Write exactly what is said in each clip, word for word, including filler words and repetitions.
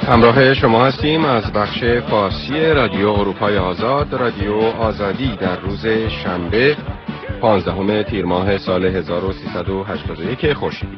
همراه شما هستیم از بخش فارسی رادیو اروپای آزاد، رادیو آزادی، در روز شنبه پانزدهم تیر ماه سال هزار و سیصد و هشتاد و یک خورشیدی.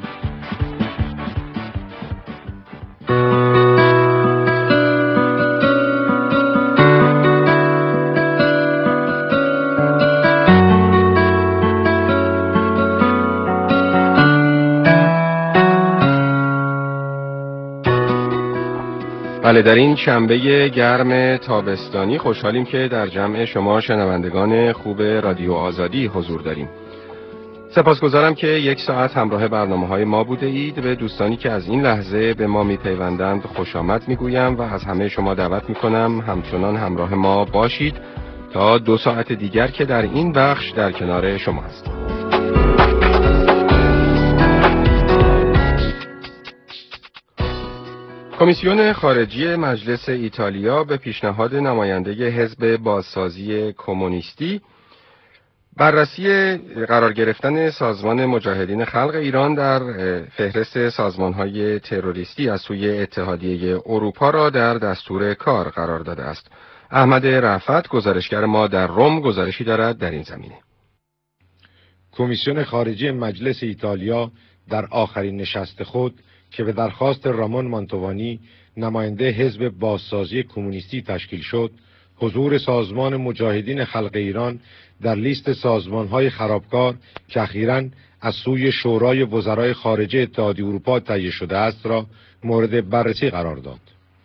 بله، در این شنبه گرم تابستانی خوشحالیم که در جمع شما شنوندگان خوب رادیو آزادی حضور داریم. سپاسگزارم که یک ساعت همراه برنامه‌های ما بوده اید. به دوستانی که از این لحظه به ما میپیوندند خوش آمد میگویم و از همه شما دعوت میکنم همچنان همراه ما باشید تا دو ساعت دیگر که در این بخش در کنار شما هستیم. کمیسیون خارجی مجلس ایتالیا به پیشنهاد نماینده حزب بازسازی کمونیستی بررسی قرار گرفتن سازمان مجاهدین خلق ایران در فهرست سازمان‌های تروریستی از سوی اتحادیه اروپا را در دستور کار قرار داده است. احمد رفعت گزارشگر ما در روم گزارشی دارد در این زمینه. کمیسیون خارجی مجلس ایتالیا در آخرین نشست خود که به درخواست رامون مانتوانی نماینده حزب بازسازی کمونیستی تشکیل شد، حضور سازمان مجاهدین خلق ایران در لیست سازمان‌های خرابکار که اخیراً از سوی شورای وزرای خارجه اتحادیه اروپا تهیه شده است را مورد بررسی قرار داد.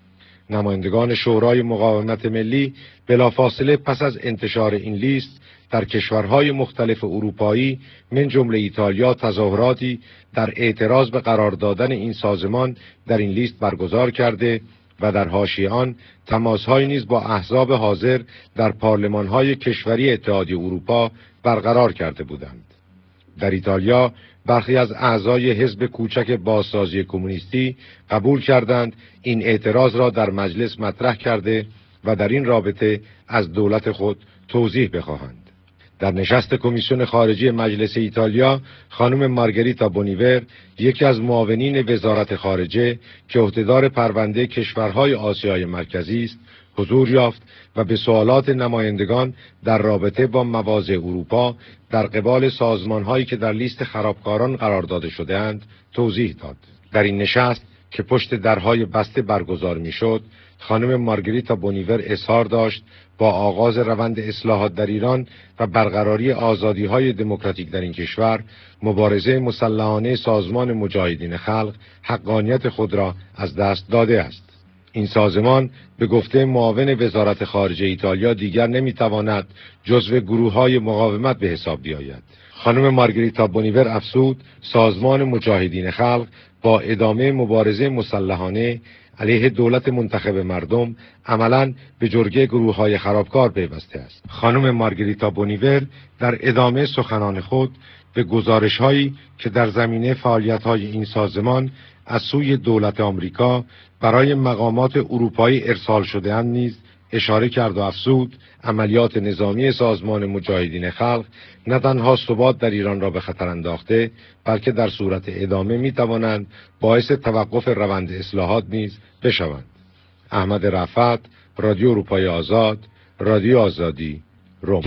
نمایندگان شورای مقاومت ملی بلافاصله پس از انتشار این لیست در کشورهای مختلف اروپایی من جمله ایتالیا تظاهراتی در اعتراض به قرار دادن این سازمان در این لیست برگزار کرده و در حاشیه آن تماس‌هایی نیز با احزاب حاضر در پارلمان‌های کشوری اتحادیه اروپا برقرار کرده بودند. در ایتالیا برخی از اعضای حزب کوچک بازسازی کمونیستی قبول کردند این اعتراض را در مجلس مطرح کرده و در این رابطه از دولت خود توضیح بخواهند. در نشست کمیسیون خارجی مجلس ایتالیا، خانم مارگریتا بونیور، یکی از معاونین وزارت خارجه که عهدهدار پرونده کشورهای آسیای مرکزی است، حضور یافت و به سوالات نمایندگان در رابطه با مواضع اروپا در قبال سازمان‌هایی که در لیست خرابکاران قرار داده شده‌اند توضیح داد. در این نشست که پشت درهای بسته برگزار می‌شد، خانم مارگریتا بونیور اظهار داشت با آغاز روند اصلاحات در ایران و برقراری آزادی‌های دموکراتیک در این کشور، مبارزه مسلحانه سازمان مجاهدین خلق حقانیت خود را از دست داده است. این سازمان به گفته معاون وزارت خارجه ایتالیا دیگر نمیتواند جزو گروه‌های مقاومت به حساب بیاید. خانم مارگریتا بونیور افزود سازمان مجاهدین خلق با ادامه مبارزه مسلحانه علیه دولت منتخب مردم عملاً به جرگه گروه‌های خرابکار پیوسته است. خانم مارگریتا بونیور در ادامه سخنان خود به گزارش‌هایی که در زمینه فعالیت‌های این سازمان از سوی دولت آمریکا برای مقامات اروپایی ارسال شده‌اند نیز اشاره کرد و افزود عملیات نظامی سازمان مجاهدین خلق نه تنها ثبات در ایران را به خطر انداخته، بلکه در صورت ادامه می‌توانند باعث توقف روند اصلاحات نیز بشوند. احمد رفعت، رادیو اروپای آزاد، رادیو آزادی، روم.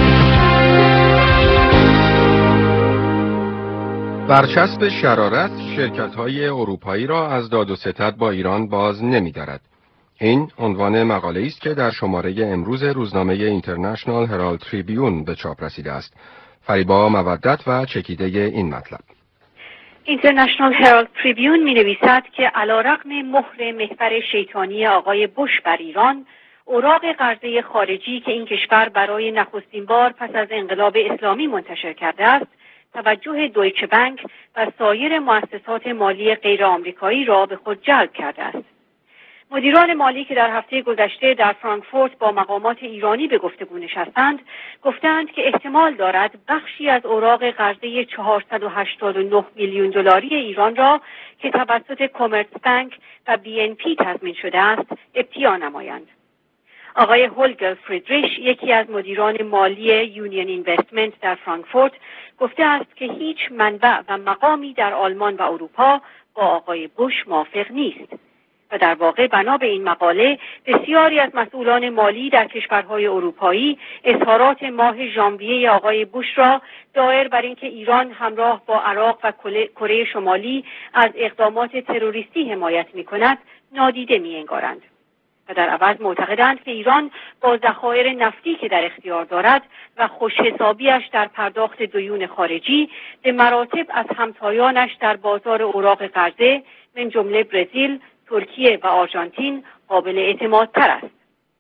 برچسب شرارت شرکت‌های اروپایی را از داد و ستد با ایران باز نمی‌دارد. این عنوان مقاله است که در شماره امروز روزنامه اینترنشنال هرالد تریبیون به چاپ رسیده است. فریبا مودت و چکیده این مطلب. اینترنشنال هرالد تریبیون می نویسد که علیرغم مهر محور شیطانی آقای بوش بر ایران، اوراق قرضه خارجی که این کشور برای نخستین بار پس از انقلاب اسلامی منتشر کرده است، توجه دویچه بانک و سایر مؤسسات مالی غیر آمریکایی را به خود جلب کرده است. مدیران مالی که در هفته گذشته در فرانکفورت با مقامات ایرانی به گفتگو نشستند، گفتند که احتمال دارد بخشی از اوراق قرضه چهارصد و هشتاد و نه میلیون دلاری ایران را که توسط کامرس بانک و بی ان پی تضمین شده است، ابتیا نمایند. آقای هولگر فریدریش، یکی از مدیران مالی یونین اینوستمنت در فرانکفورت، گفته است که هیچ منبع و مقامی در آلمان و اروپا با آقای بوش موافق نیست و در واقع بنا به این مقاله بسیاری از مسئولان مالی در کشورهای اروپایی اظهارات ماه ژانویه آقای بوش را دایر بر اینکه ایران همراه با عراق و کره شمالی از اقدامات تروریستی حمایت می‌کند نادیده می‌انگارند و در عوض معتقدند که ایران با ذخایر نفتی که در اختیار دارد و خوش‌حسابی‌اش در پرداخت دیون خارجی به مراتب از همتایانش در بازار اوراق قرضه من جمله برزیل، ترکیه و آرژانتین قابل اعتمادتر است.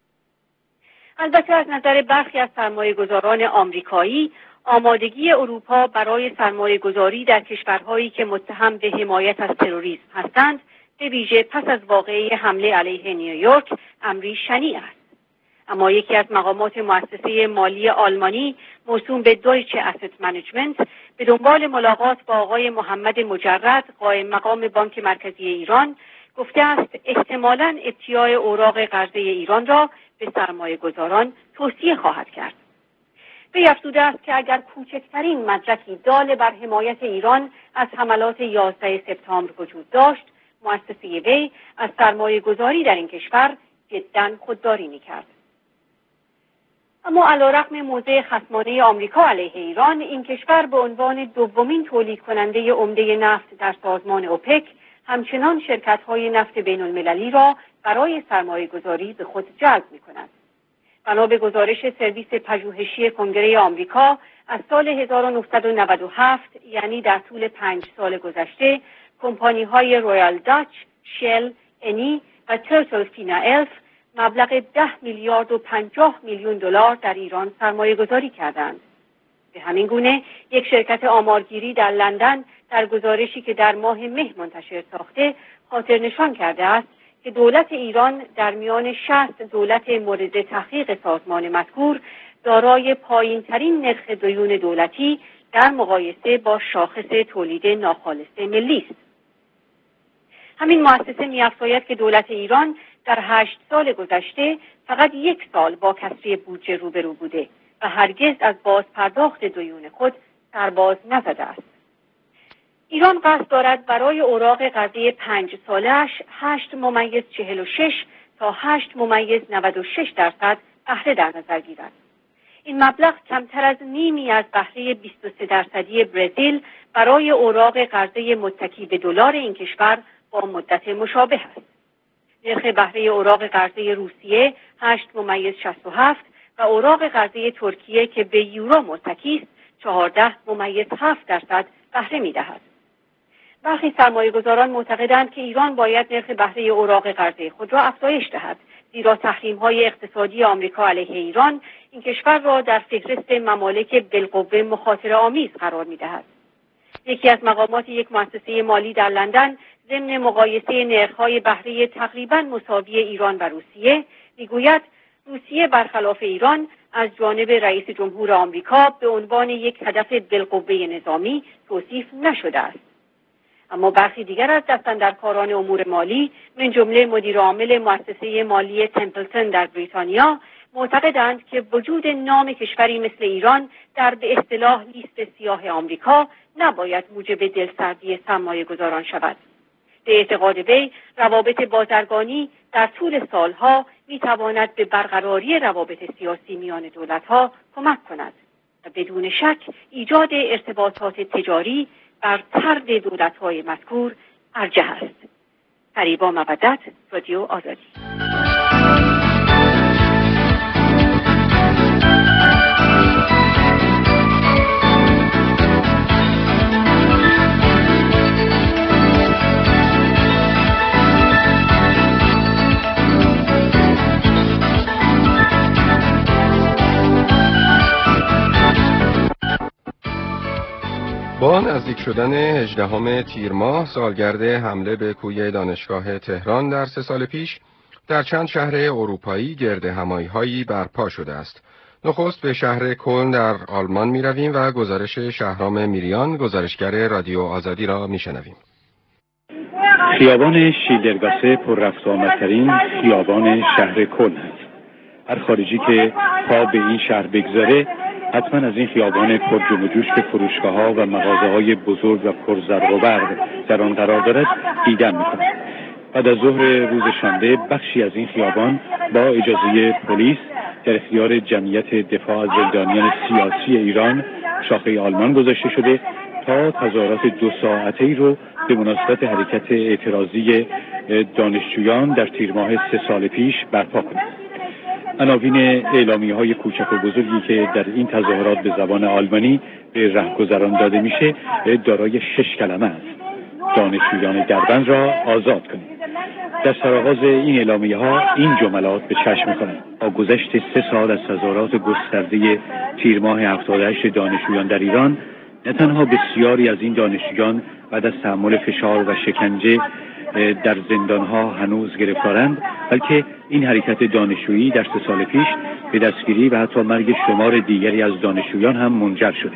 البته از نظر برخی از سرمایه‌گذاران آمریکایی آمادگی اروپا برای سرمایه‌گذاری در کشورهایی که متهم به حمایت از تروریسم هستند به ویژه پس از واقعه حمله علیه نیویورک امری شنیع است. اما یکی از مقامات مؤسسه مالی آلمانی موسوم به دویچه اسست منیجمنت به دنبال ملاقات با آقای محمد مجرد قائم مقام بانک مرکزی ایران گفته است احتمالاً ابتیاع اوراق قرضه ایران را به سرمایه گذاران توصیه خواهد کرد. وی افزوده است که اگر کوچکترین مدرکی دال بر حمایت ایران از حملات یازده سپتامبر وجود داشت، مؤسسه وی از سرمایه گذاری در این کشور جداً خودداری می‌کرد. اما علیرغم موضع خصمانه آمریکا علیه ایران، این کشور به عنوان دومین تولید کننده عمده نفت در سازمان اوپک همچنان شرکت‌های نفت بین‌المللی را برای سرمایه‌گذاری به خود جلب می‌کند. بنا به گزارش سرویس پژوهشی کنگره آمریکا از سال هزار و نهصد و نود و هفت یعنی در طول پنج سال گذشته کمپانی‌های رویال داچ، شل، انی و ترتل فینالف مبلغ ده میلیارد و پنجاه میلیون دلار در ایران سرمایه‌گذاری کردند. به همین گونه یک شرکت آمارگیری در لندن در گزارشی که در ماه مه منتشر ساخته خاطر نشان کرده است که دولت ایران در میان شصت دولت مورد تحقیق سازمان مذکور دارای پایین‌ترین نرخ دیون دولتی در مقایسه با شاخص تولید ناخالص ملی است. همین مؤسسه می‌افزاید که دولت ایران در هشت سال گذشته فقط یک سال با کسری بودجه روبرو بوده و هرگز از باز پرداخت دیون خود سرباز نزده است. ایران قصد دارد برای اوراق قرضه پنج سالش هشت ممیز چهل و شش تا هشت ممیز نود و شش درصد بهره در نظر گیرد. این مبلغ کمتر از نیمی از بهره بیست و سه درصدی برزیل برای اوراق قرضه متکی به دلار این کشور با مدت مشابه است. نرخ بهره اوراق قرضه روسیه هشت ممیز شصت و هفت و اوراق قرضه ترکیه که به یورو متکی است چهارده ممیز هفت درصد بهره می‌دهد. برخی سرمایه‌گذاران معتقدند که ایران باید نرخ بهره اوراق قرضه خود را افزایش دهد، زیرا تحریم‌های اقتصادی آمریکا علیه ایران این کشور را در فهرست ممالک بالقوه مخاطره‌آمیز قرار می‌دهد. یکی از مقامات یک مؤسسه مالی در لندن ضمن مقایسه نرخ‌های بهره تقریباً مساوی ایران و روسیه می‌گوید روسیه برخلاف ایران از جانب رئیس جمهور آمریکا به عنوان یک هدف بالقوه نظامی توصیف نشده است. اما برخی دیگر از دستاندرکاران امور مالی من جمله مدیر عامل مؤسسه مالی تمپلتون در بریتانیا معتقدند که وجود نام کشوری مثل ایران در به اصطلاح لیست سیاه آمریکا نباید موجب دلسردی سرمایه‌گذاران شود. به اعتقاد وی روابط بازرگانی در طول سالها میتواند به برقراری روابط سیاسی میان دولت‌ها کمک کند و بدون شک ایجاد ارتباطات تجاری بر طرد دولت‌های مذکور ارجح است. فریبا مودت، رادیو آزادی. با نزدیک شدن هجدهم تیر ماه سالگرد حمله به کوی دانشگاه تهران در سه سال پیش در چند شهر اروپایی گرد همایی‌هایی برپا شده است. نخست به شهر کلن در آلمان می رویم و گزارش شهرام میریان گزارشگر رادیو آزادی را می شنویم. خیابان شیلدرگاسه پر رفت و آمدترین خیابان شهر کلن است. هر خارجی که پا به این شهر بگذاره حتما از این خیابان پر جنب و جوش که فروشگاه‌ها و مغازه‌های بزرگ و پر زرق و برق در آن قرار دارد دیدن می‌کند. بعد از ظهر روز شنبه بخشی از این خیابان با اجازه پلیس در اختیار جمعیت دفاع از زندانیان سیاسی ایران شاخه آلمان گذاشته شده تا تظاهرات دو ساعته‌ای رو به مناسبت حرکت اعتراضی دانشجویان در تیر ماه سه سال پیش برپا کنند. عناوین اعلامیه‌های کوچک و بزرگی که در این تظاهرات به زبان آلمانی به رهگذران داده میشه دارای شش کلمه است: دانشجویان دربند را آزاد کنید. در سرآغاز این اعلامیه‌ها این جملات به چشم می‌خورند: با گذشت سه سال از تظاهرات گسترده تیر ماه هفتاد و هشت دانشجویان در ایران، نه تنها بسیاری از این دانشجویان بعد از تحمل فشار و شکنجه در زندانها هنوز گرفتارند، بلکه این حرکت دانشجویی در سه سال پیش به دستگیری و حتی مرگ شمار دیگری از دانشجویان هم منجر شده.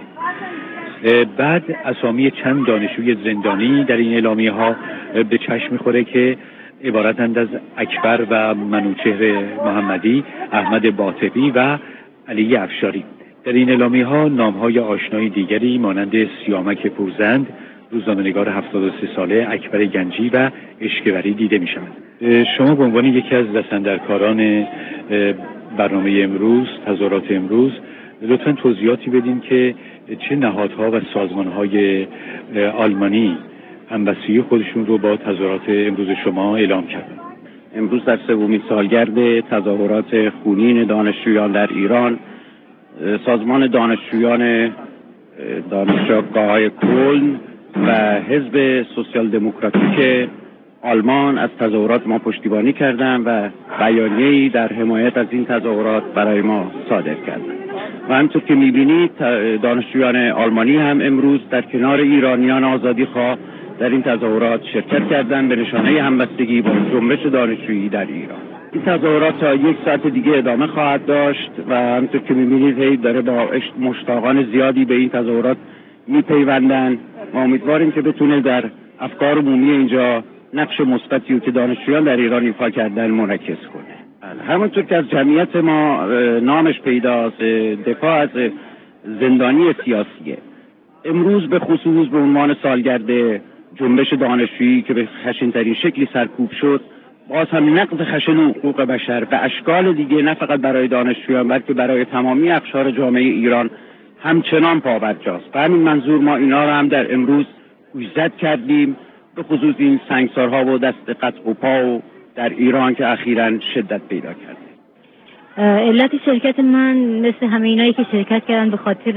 بعد اسامی چند دانشجوی زندانی در این اعلامیه‌ها به چشم می‌خوره که عبارتند از اکبر و منوچهر محمدی، احمد باطبی و علی افشاری. در این اعلامیه‌ها نام‌های آشنای دیگری مانند سیامک پورزند، روزنامه‌نگار هفتاد و سه ساله اکبر گنجی و اشکوری دیده می‌شوند. شما به عنوان یکی از دستاندرکاران برنامه امروز، تظاهرات امروز، لطفاً توضیحاتی بدین که چه نهادها و سازمان‌های آلمانی همبستگی خودشون رو با تظاهرات امروز شما اعلام کردن. امروز در سومین سالگرد تظاهرات خونین دانشجویان در ایران، سازمان دانشجویان دانشگاه‌های کلن و حزب سوسیال دموکراتیک آلمان از تظاهرات ما پشتیبانی کردند و بیانیه‌ای در حمایت از این تظاهرات برای ما صادر کردند. و همونطور که می‌بینید دانشجویان آلمانی هم امروز در کنار ایرانیان آزادیخواه در این تظاهرات شرکت کردند به نشانه همبستگی با جنبش دانشجویی در ایران. این تظاهرات تا یک ساعت دیگه ادامه خواهد داشت و همونطور که می‌بینید هی داره با مشتاقان زیادی به این تظاهرات می‌پیوندند. ما امیدواریم که بتونه در افکار عمومی اینجا نقش مثبتی که دانشجویان در ایران ایفا کردن منعکس کنه. همونطور که از جمعیت ما نامش پیداست، دفاع از زندانی سیاسیه. امروز به خصوص به عنوان سالگرد جنبش دانشجویی که به خشن‌ترین شکلی سرکوب شد، باز هم نقض خشن حقوق بشر به اشکال دیگه نه فقط برای دانشجویان بلکه برای تمامی اقشار جامعه ایران همچنان پابرجاست. به همین منظور ما اینا رو هم در امروز گوشزد کردیم، به خصوص این سنگسارها و دست قطع و پا و در ایران که اخیراً شدت پیدا کرده. علت شرکت من مثل همه اینایی که شرکت کردن به خاطر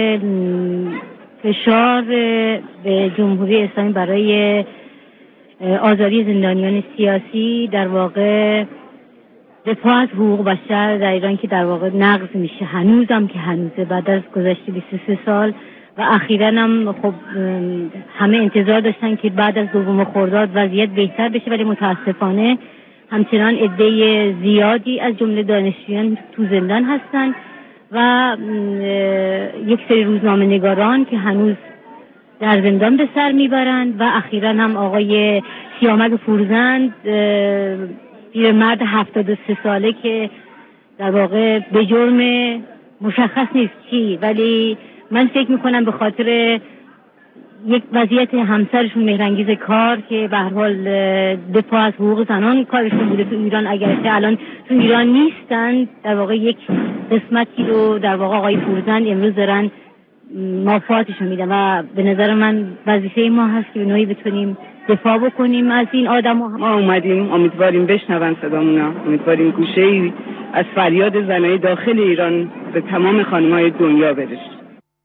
فشار به جمهوری اسلامی برای آزادی زندانیان سیاسی، در واقع دفاع از حقوق بشر در ایران که در واقع نقض میشه، هنوزم که هنوزه بعد از گذشت بیست و سه سال و اخیراً هم خب همه انتظار داشتن که بعد از دوم خرداد وضعیت بهتر بشه، ولی متاسفانه همچنان عده زیادی از جمله دانشجویان تو زندان هستن و یک سری روزنامه نگاران که هنوز در زندان به سر میبرند و اخیراً هم آقای سیامک پورزند، پیرمرد هفتاد و سه ساله که در واقع به جرم مشخص نیست چی، ولی من فکر میکنم به خاطر یک وضعیت همسرشون مهرانگیز کار که به هر حال دفاع از حقوق زنان کارشون بوده تو ایران، اگرچه الان تو ایران نیستن، در واقع یک قسمتی رو در واقع آقای پورزند امروز دارن مافاتشون میدن و به نظر من وظیفه ما هست که به نوعی بتونیم دفاع بکنیم از این آدم ها. ما اومدیم امیدواریم بشنون صدامونا، امیدواریم گوشه‌ای از فریاد زنای داخل ایران به تمام خانم‌های دنیا برسه.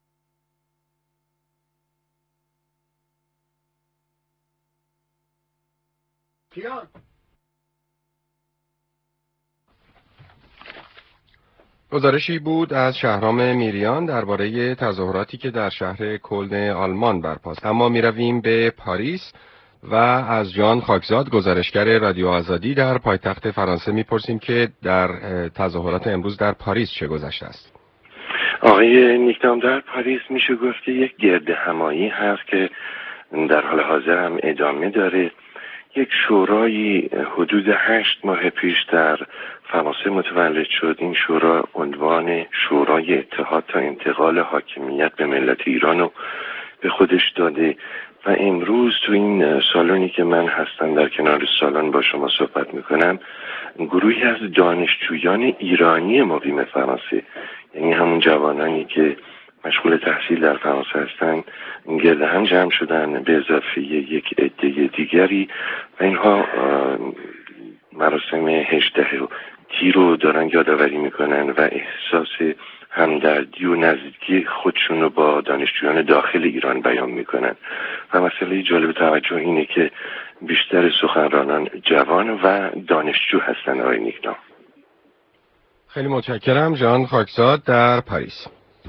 گزارشی بود از شهرام میریان درباره تظاهراتی که در شهر کلن آلمان برپاست. اما میرویم به پاریس و از جان خاکزاد گزارشگر رادیو آزادی در پایتخت فرانسه میپرسیم که در تظاهرات امروز در پاریس چه گذشته است. آقای نیکنام، در پاریس میشه گفت که یک گرد همایی هست که در حال حاضر هم ادامه داره. یک شورای حدود هشت ماه پیش در فرانسه متولد شد. این شورا عنوان شورای اتحاد تا انتقال حاکمیت به ملت ایران رو به خودش داده و امروز تو این سالونی که من هستم در کنار سالن با شما صحبت میکنم، گروهی از دانشجویان ایرانی مقیم فرانسه، یعنی همون جوانانی که مشغول تحصیل در فرانسه هستن، گرد هم جمع شدن به اضافه یک عده دیگری و اینها مراسم هجده تی رو دارن یادآوری میکنن و احساس همدردی و نزدیکی خودشون رو با دانشجویان داخل ایران بیان میکنن. و مسئله جالب توجه اینه که بیشتر سخنرانان جوان و دانشجو هستن. آقای نیکنام، خیلی متشکرم. ژان خاکزاد در پاریس.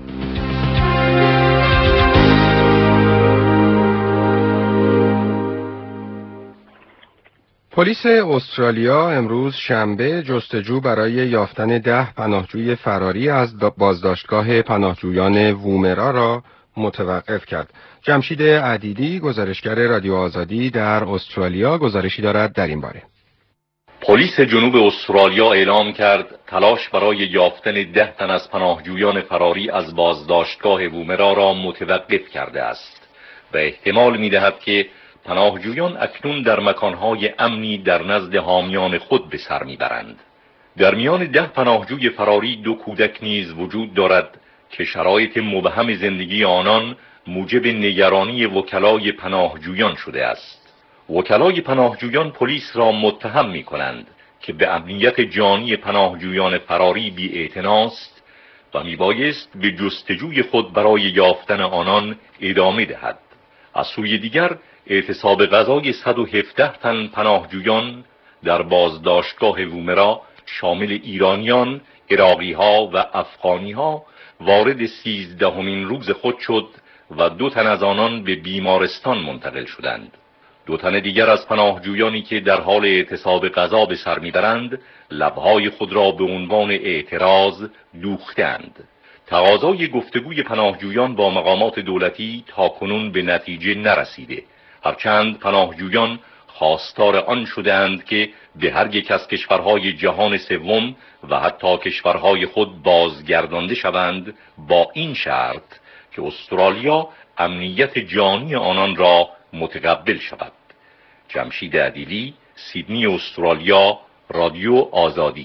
پلیس استرالیا امروز شنبه جستجو برای یافتن ده پناهجوی فراری از بازداشتگاه پناهجویان وومرا را متوقف کرد. جمشید عدیدی، گزارشگر رادیو آزادی در استرالیا، گزارشی دارد در این باره. پلیس جنوب استرالیا اعلام کرد تلاش برای یافتن ده تن از پناهجویان فراری از بازداشتگاه وومرا را متوقف کرده است و احتمال می‌دهد که پناهجویان اکنون در مکانهای امنی در نزد حامیان خود به سر میبرند. در میان ده پناهجوی فراری دو کودک نیز وجود دارد که شرایط مبهم زندگی آنان موجب نگرانی وکلای پناهجویان شده است. وکلای پناهجویان پلیس را متهم می کنند که به امنیت جانی پناهجویان فراری بی‌اعتناست و میبایست به جستجوی خود برای یافتن آنان ادامه دهد. از سوی دیگر اعتصاب غذای صد و هفده تن پناهجویان در بازداشتگاه وومرا شامل ایرانیان، عراقی‌ها و افغانی‌ها وارد سیزدهمین روز خود شد و دو تن از آنان به بیمارستان منتقل شدند. دو تن دیگر از پناهجویانی که در حال اعتصاب غذا به سر میبرند لبهای خود را به عنوان اعتراض دوختند. تقاضای گفتگوی پناهجویان با مقامات دولتی تاکنون به نتیجه نرسیده، هرچند پناهجویان خواستار آن شدند که به هر یک از کشورهای جهان سوم و حتی کشورهای خود بازگردانده شوند، با این شرط که استرالیا امنیت جانی آنان را متقبل شود. جمشید عدیلی، سیدنی، استرالیا، رادیو آزادی.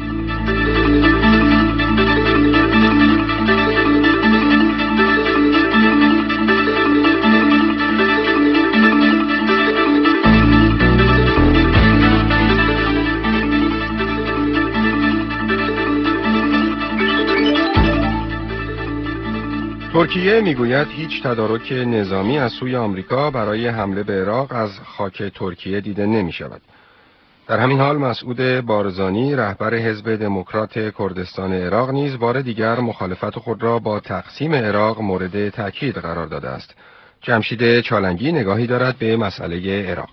ترکیه میگوید هیچ تدارک نظامی از سوی آمریکا برای حمله به عراق از خاک ترکیه دیده نمی شود. در همین حال مسعود بارزانی، رهبر حزب دموکرات کردستان عراق، نیز بار دیگر مخالفت خود را با تقسیم عراق مورد تاکید قرار داده است. جمشید چالنگی نگاهی دارد به مسئله عراق.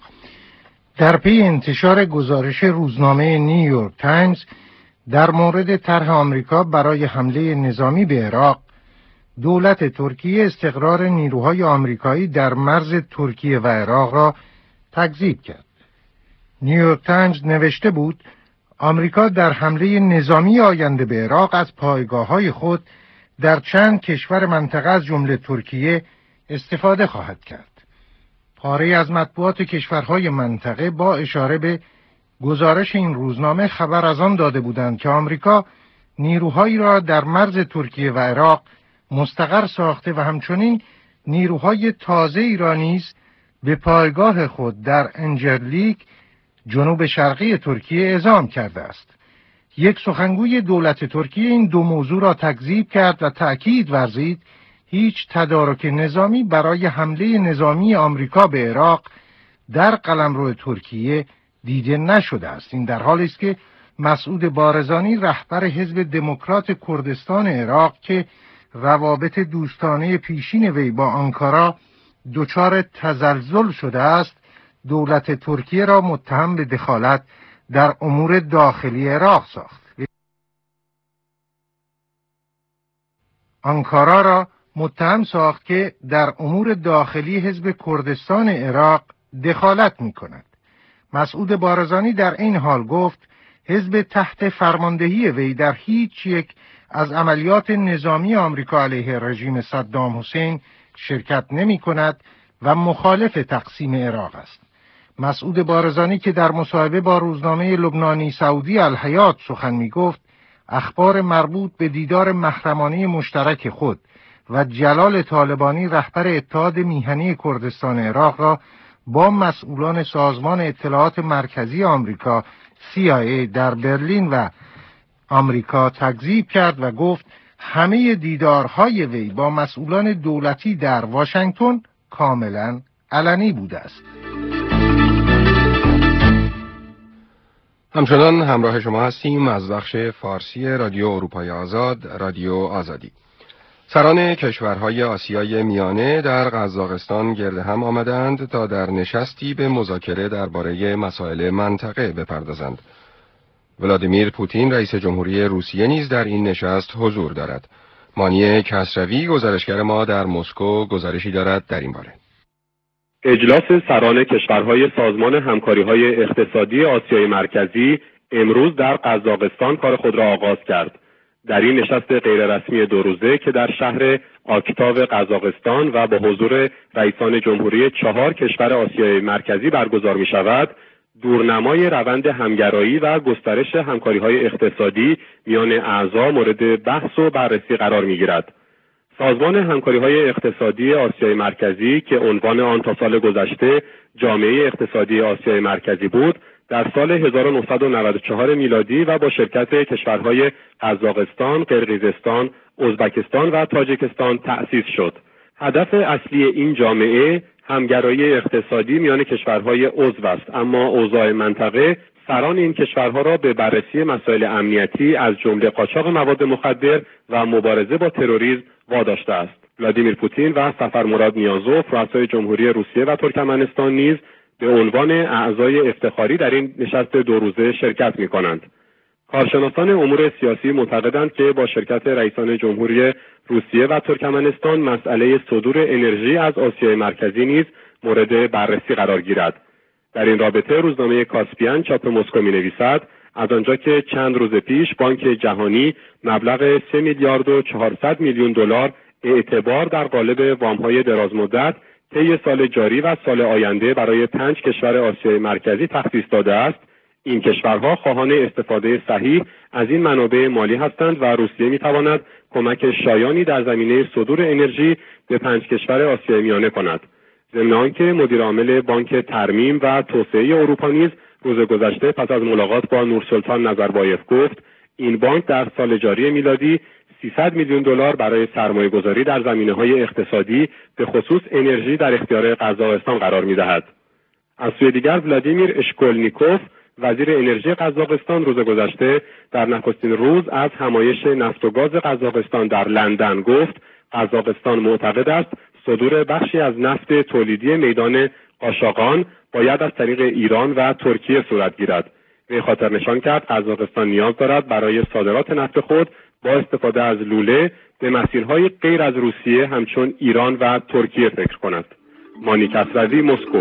در پی انتشار گزارش روزنامه نیویورک تایمز در مورد طرح آمریکا برای حمله نظامی به عراق، دولت ترکیه استقرار نیروهای آمریکایی در مرز ترکیه و عراق را تکذیب کرد. نیویورک تایمز نوشته بود آمریکا در حمله نظامی آینده به عراق از پایگاه‌های خود در چند کشور منطقه از جمله ترکیه استفاده خواهد کرد. پاره از مطبوعات کشورهای منطقه با اشاره به گزارش این روزنامه خبر از آن داده بودند که آمریکا نیروهایی را در مرز ترکیه و عراق مستقر ساخته و همچنین نیروهای تازه را نیز به پایگاه خود در انجرلیک جنوب شرقی ترکیه اعزام کرده است. یک سخنگوی دولت ترکیه این دو موضوع را تکذیب کرد و تأکید ورزید هیچ تدارک نظامی برای حمله نظامی آمریکا به عراق در قلمرو ترکیه دیده نشده است. این در حالی است که مسعود بارزانی، رهبر حزب دموکرات کردستان عراق که روابط دوستانه پیشین وی با آنکارا دچار تزلزل شده است، دولت ترکیه را متهم به دخالت در امور داخلی عراق ساخت. آنکارا را متهم ساخت که در امور داخلی حزب کردستان عراق دخالت می کند. مسعود بارزانی در این حال گفت حزب تحت فرماندهی وی در هیچ یک از عملیات نظامی آمریکا علیه رژیم صدام حسین شرکت نمی کند و مخالف تقسیم عراق است. مسعود بارزانی که در مصاحبه با روزنامه لبنانی سعودی الحیات سخن می گفت، اخبار مربوط به دیدار محرمانه مشترک خود و جلال طالبانی رهبر اتحاد میهنی کردستان عراق را با مسئولان سازمان اطلاعات مرکزی آمریکا سی آی ای در برلین و آمریکا تکذیب کرد و گفت همه دیدارهای وی با مسئولان دولتی در واشنگتن کاملا علنی بوده است. همچنان همراه شما هستیم از بخش فارسی رادیو اروپای آزاد، رادیو آزادی. سران کشورهای آسیای میانه در قزاقستان گرد هم آمدند تا در نشستی به مذاکره درباره مسائل منطقه بپردازند. ولادیمیر پوتین رئیس جمهوری روسیه نیز در این نشست حضور دارد. مانی کسروی گزارشگر ما در مسکو گزارشی دارد در این باره. اجلاس سران کشورهای سازمان همکاری‌های اقتصادی آسیای مرکزی امروز در قزاقستان کار خود را آغاز کرد. در این نشست غیررسمی دو روزه که در شهر آکتاو قزاقستان و با حضور رئیسان جمهوری چهار کشور آسیای مرکزی برگزار می شود، دورنمای روند همگرایی و گسترش همکاری‌های اقتصادی میان اعضا مورد بحث و بررسی قرار می گیرد. سازمان همکاری‌های اقتصادی آسیای مرکزی که عنوان آن تا سال گذشته جامعه اقتصادی آسیای مرکزی بود، در سال هزار و نهصد و نود و چهار میلادی و با شرکت کشورهای قزاقستان، قرقیزستان، ازبکستان و تاجیکستان تأسیس شد. هدف اصلی این جامعه همگرایی اقتصادی میان کشورهای عضو است، اما اوضاع منطقه سران این کشورها را به بررسی مسائل امنیتی از جمله قاچاق مواد مخدر و مبارزه با تروریسم واداشته است. ولادیمیر پوتین و سفرمراد نیازوف رؤسای جمهوری روسیه و ترکمنستان نیز به عنوان اعضای افتخاری در این نشست دو روزه شرکت می‌کنند. کارشناسان امور سیاسی معتقدند که با شرکت رئیسان جمهوری روسیه و ترکمنستان مسئله صدور انرژی از آسیای مرکزی نیز مورد بررسی قرار گیرد. در این رابطه روزنامه کاسپیان چاپ مسکو می‌نویسد از آنجا که چند روز پیش بانک جهانی مبلغ سه میلیارد و چهارصد میلیون دلار اعتبار در قالب وام‌های درازمدت طی سال جاری و سال آینده برای پنج کشور آسیای مرکزی تخصیص داده است، این کشورها خواهان استفاده صحیح از این منابع مالی هستند و روسیه می‌تواند کمک شایانی در زمینه صدور انرژی به پنج کشور آسیای میانه کند. ضمن آنکه مدیر عامل بانک ترمیم و توسعه اروپا نیز روز گذشته پس از ملاقات با نورسلطان نظربایف گفت این بانک در سال جاری میلادی سیصد میلیون دلار برای سرمایه‌گذاری در زمینه‌های اقتصادی به خصوص انرژی در اختیار قزاقستان قرار می‌دهد. از سوی دیگر ولادیمیر اشکولنیکوف وزیر انرژی قزاقستان روز گذشته در نخستین روز از همایش نفت و گاز قزاقستان در لندن گفت قزاقستان معتقد است صدور بخشی از نفت تولیدی میدان قاشقان باید از طریق ایران و ترکیه صورت گیرد. به خاطر نشان کرد قزاقستان نیاز دارد برای صادرات نفت خود با استفاده از لوله به مسیرهای غیر از روسیه همچون ایران و ترکیه فکر کند. مانی کسروی، مسکو.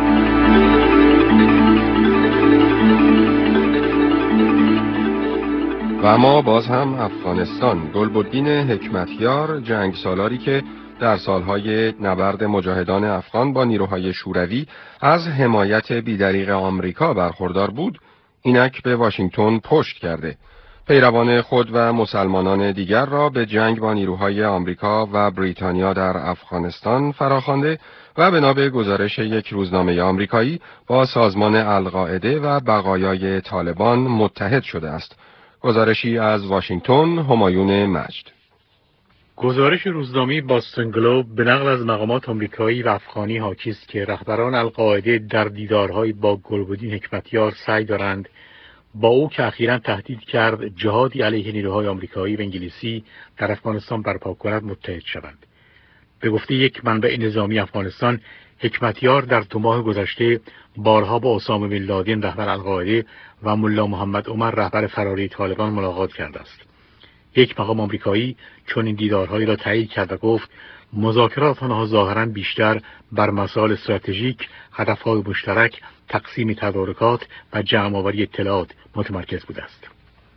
و اما باز هم افغانستان. گلبدین حکمتیار جنگ سالاری که در سالهای نبرد مجاهدان افغان با نیروهای شوروی از حمایت بیدریغ آمریکا برخوردار بود، اینک به واشنگتن پشت کرده. پیروان خود و مسلمانان دیگر را به جنگ با نیروهای آمریکا و بریتانیا در افغانستان فراخوانده و بنا به گزارش یک روزنامه آمریکایی با سازمان القاعده و بقایای طالبان متحد شده است. گزارشی از واشنگتن، همایون مجد. گزارش روزنامه باستون گلوب به نقل از مقامات آمریکایی و افغانی حاکی است که رهبران القاعده در دیدارهای با گلبدین حکمتیار سعی دارند با او که اخیراً تهدید کرد جهادی علیه نیروهای آمریکایی و انگلیسی در افغانستان برپا کند متحد شوند. به گفته یک منبع نظامی افغانستان، حکمتیار در دو ماه گذشته بارها با اسامه بن لادن رهبر القاعده و ملا محمد عمر رهبر فراری طالبان ملاقات کرده است. یک مقام آمریکایی چون این دیدارهایی را تایید کرد و گفت مذاکرات آنها ظاهراً بیشتر بر مسائل استراتژیک، هدفهای مشترک، تقسیم تدارکات و جمع‌آوری اطلاعات متمرکز بوده است.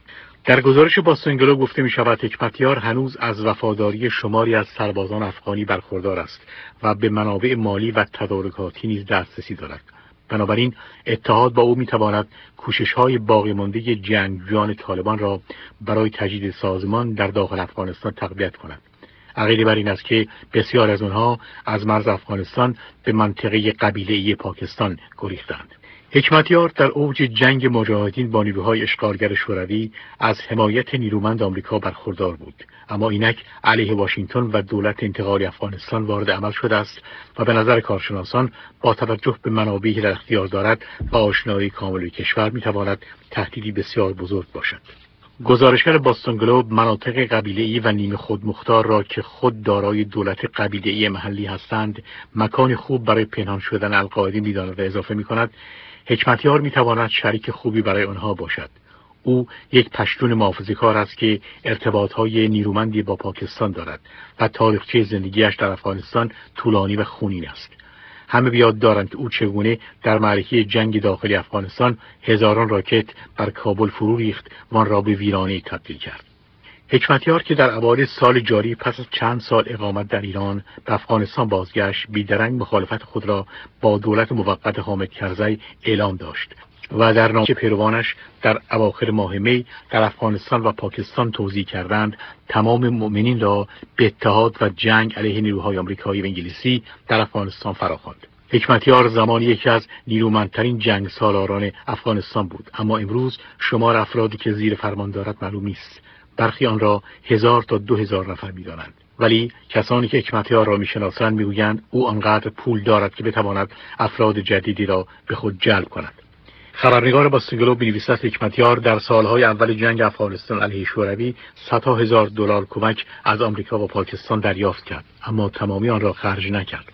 در گزارش باستون گلوب گفته می شود حکمتیار هنوز از وفاداری شماری از سربازان افغانی برخوردار است و به منابع مالی و تدارکاتی نیز دسترسی دارد. بنابراین اتحاد با او می تواند کوشش‌های باقی مانده جنگجویان طالبان را برای تجدید سازمان در داخل افغانستان تقویت کند. عقیده بر این است که بسیار از آنها از مرز افغانستان به منطقه قبیله‌ای پاکستان گریختند. حکمتیار در اوج جنگ مجاهدین با نیروهای اشغالگر شوروی از حمایت نیرومند آمریکا برخوردار بود، اما اینک علیه واشنگتن و دولت انتقالی افغانستان وارد عمل شده است و به نظر کارشناسان با توجه به منابعی در اختیار دارد و آشنایی کامل کشور میتواند تهدیدی بسیار بزرگ باشد. گزارشگر باستون گلوب مناطق قبیله‌ای و نیمه خودمختار را که خود دارای دولت قبیله‌ای محلی هستند مکان خوب برای پنهان شدن القاعده می‌داند و اضافه می‌کند حکمتیار می‌تواند شریک خوبی برای آنها باشد. او یک پشتون محافظه‌کار است که ارتباط‌های نیرومندی با پاکستان دارد و تاریخچه زندگیش در افغانستان طولانی و خونین است. همه بیاد دارند که او چگونه در معرکه جنگ داخلی افغانستان هزاران راکت بر کابل فرو ریخت و آن را به ویرانه تبدیل کرد. حکمتیار که در اوایل سال جاری پس از چند سال اقامت در ایران به افغانستان بازگشت، بیدرنگ مخالفت خود را با دولت موقت حامد کرزی اعلام داشت و در نامه پیروانش در اواخر ماه می در افغانستان و پاکستان توضیح کردند تمام مؤمنین را به اتحاد و جنگ علیه نیروهای آمریکایی و انگلیسی در افغانستان فراخواند. حکمتیار زمانی یکی از نیرومندترین جنگ سالاران افغانستان بود، اما امروز شمار افرادی که زیر فرمان دارد معلوم نیست. برخی آن را هزار تا دو هزار نفر می‌دانند، ولی کسانی که حکمتیار را می‌شناسند می‌گویند او آنقدر پول دارد که بتواند افراد جدیدی را به خود جلب کند. خبرنگار باستون گلوب می‌نویسد حکمتیار در سالهای اول جنگ افغانستان علیه شوروی صدها هزار دلار کمک از آمریکا و پاکستان دریافت کرد، اما تمامی آن را خرج نکرد.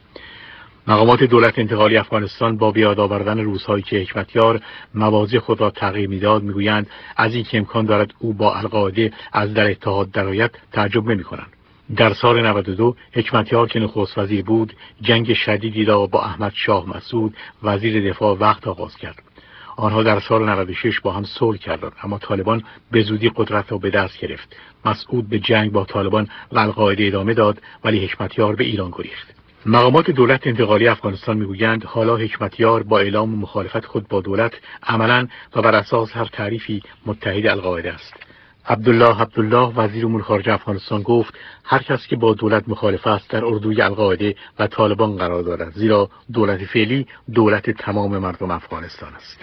مقامات دولت انتقالی افغانستان با بیاد آوردن روزهایی که حکمتیار مواضع خود را تغییر میداد میگویند از این که امکان دارد او با القاعده از در اتحاد درآید تعجب نمی‌کنند. در سال نود و دو حکمتیار که نخست وزیر بود جنگ شدیدی را با احمد شاه مسعود وزیر دفاع وقت آغاز کرد. آنها در سال نود و شش با هم صلح کردند، اما طالبان به زودی قدرت را به دست گرفت. مسعود به جنگ با طالبان و القاعده ادامه داد، ولی حکمتیار به ایران گریخت. مقامات دولت انتقالی افغانستان میگویند حالا حکمتیار با اعلام مخالفت خود با دولت عملاً و بر اساس هر تعریفی متحد القاعده است. عبدالله عبدالله وزیر امور خارجه افغانستان گفت هر کس که با دولت مخالف است در اردوی القاعده و طالبان قرار دارد، زیرا دولت فعلی دولت تمام مردم افغانستان است.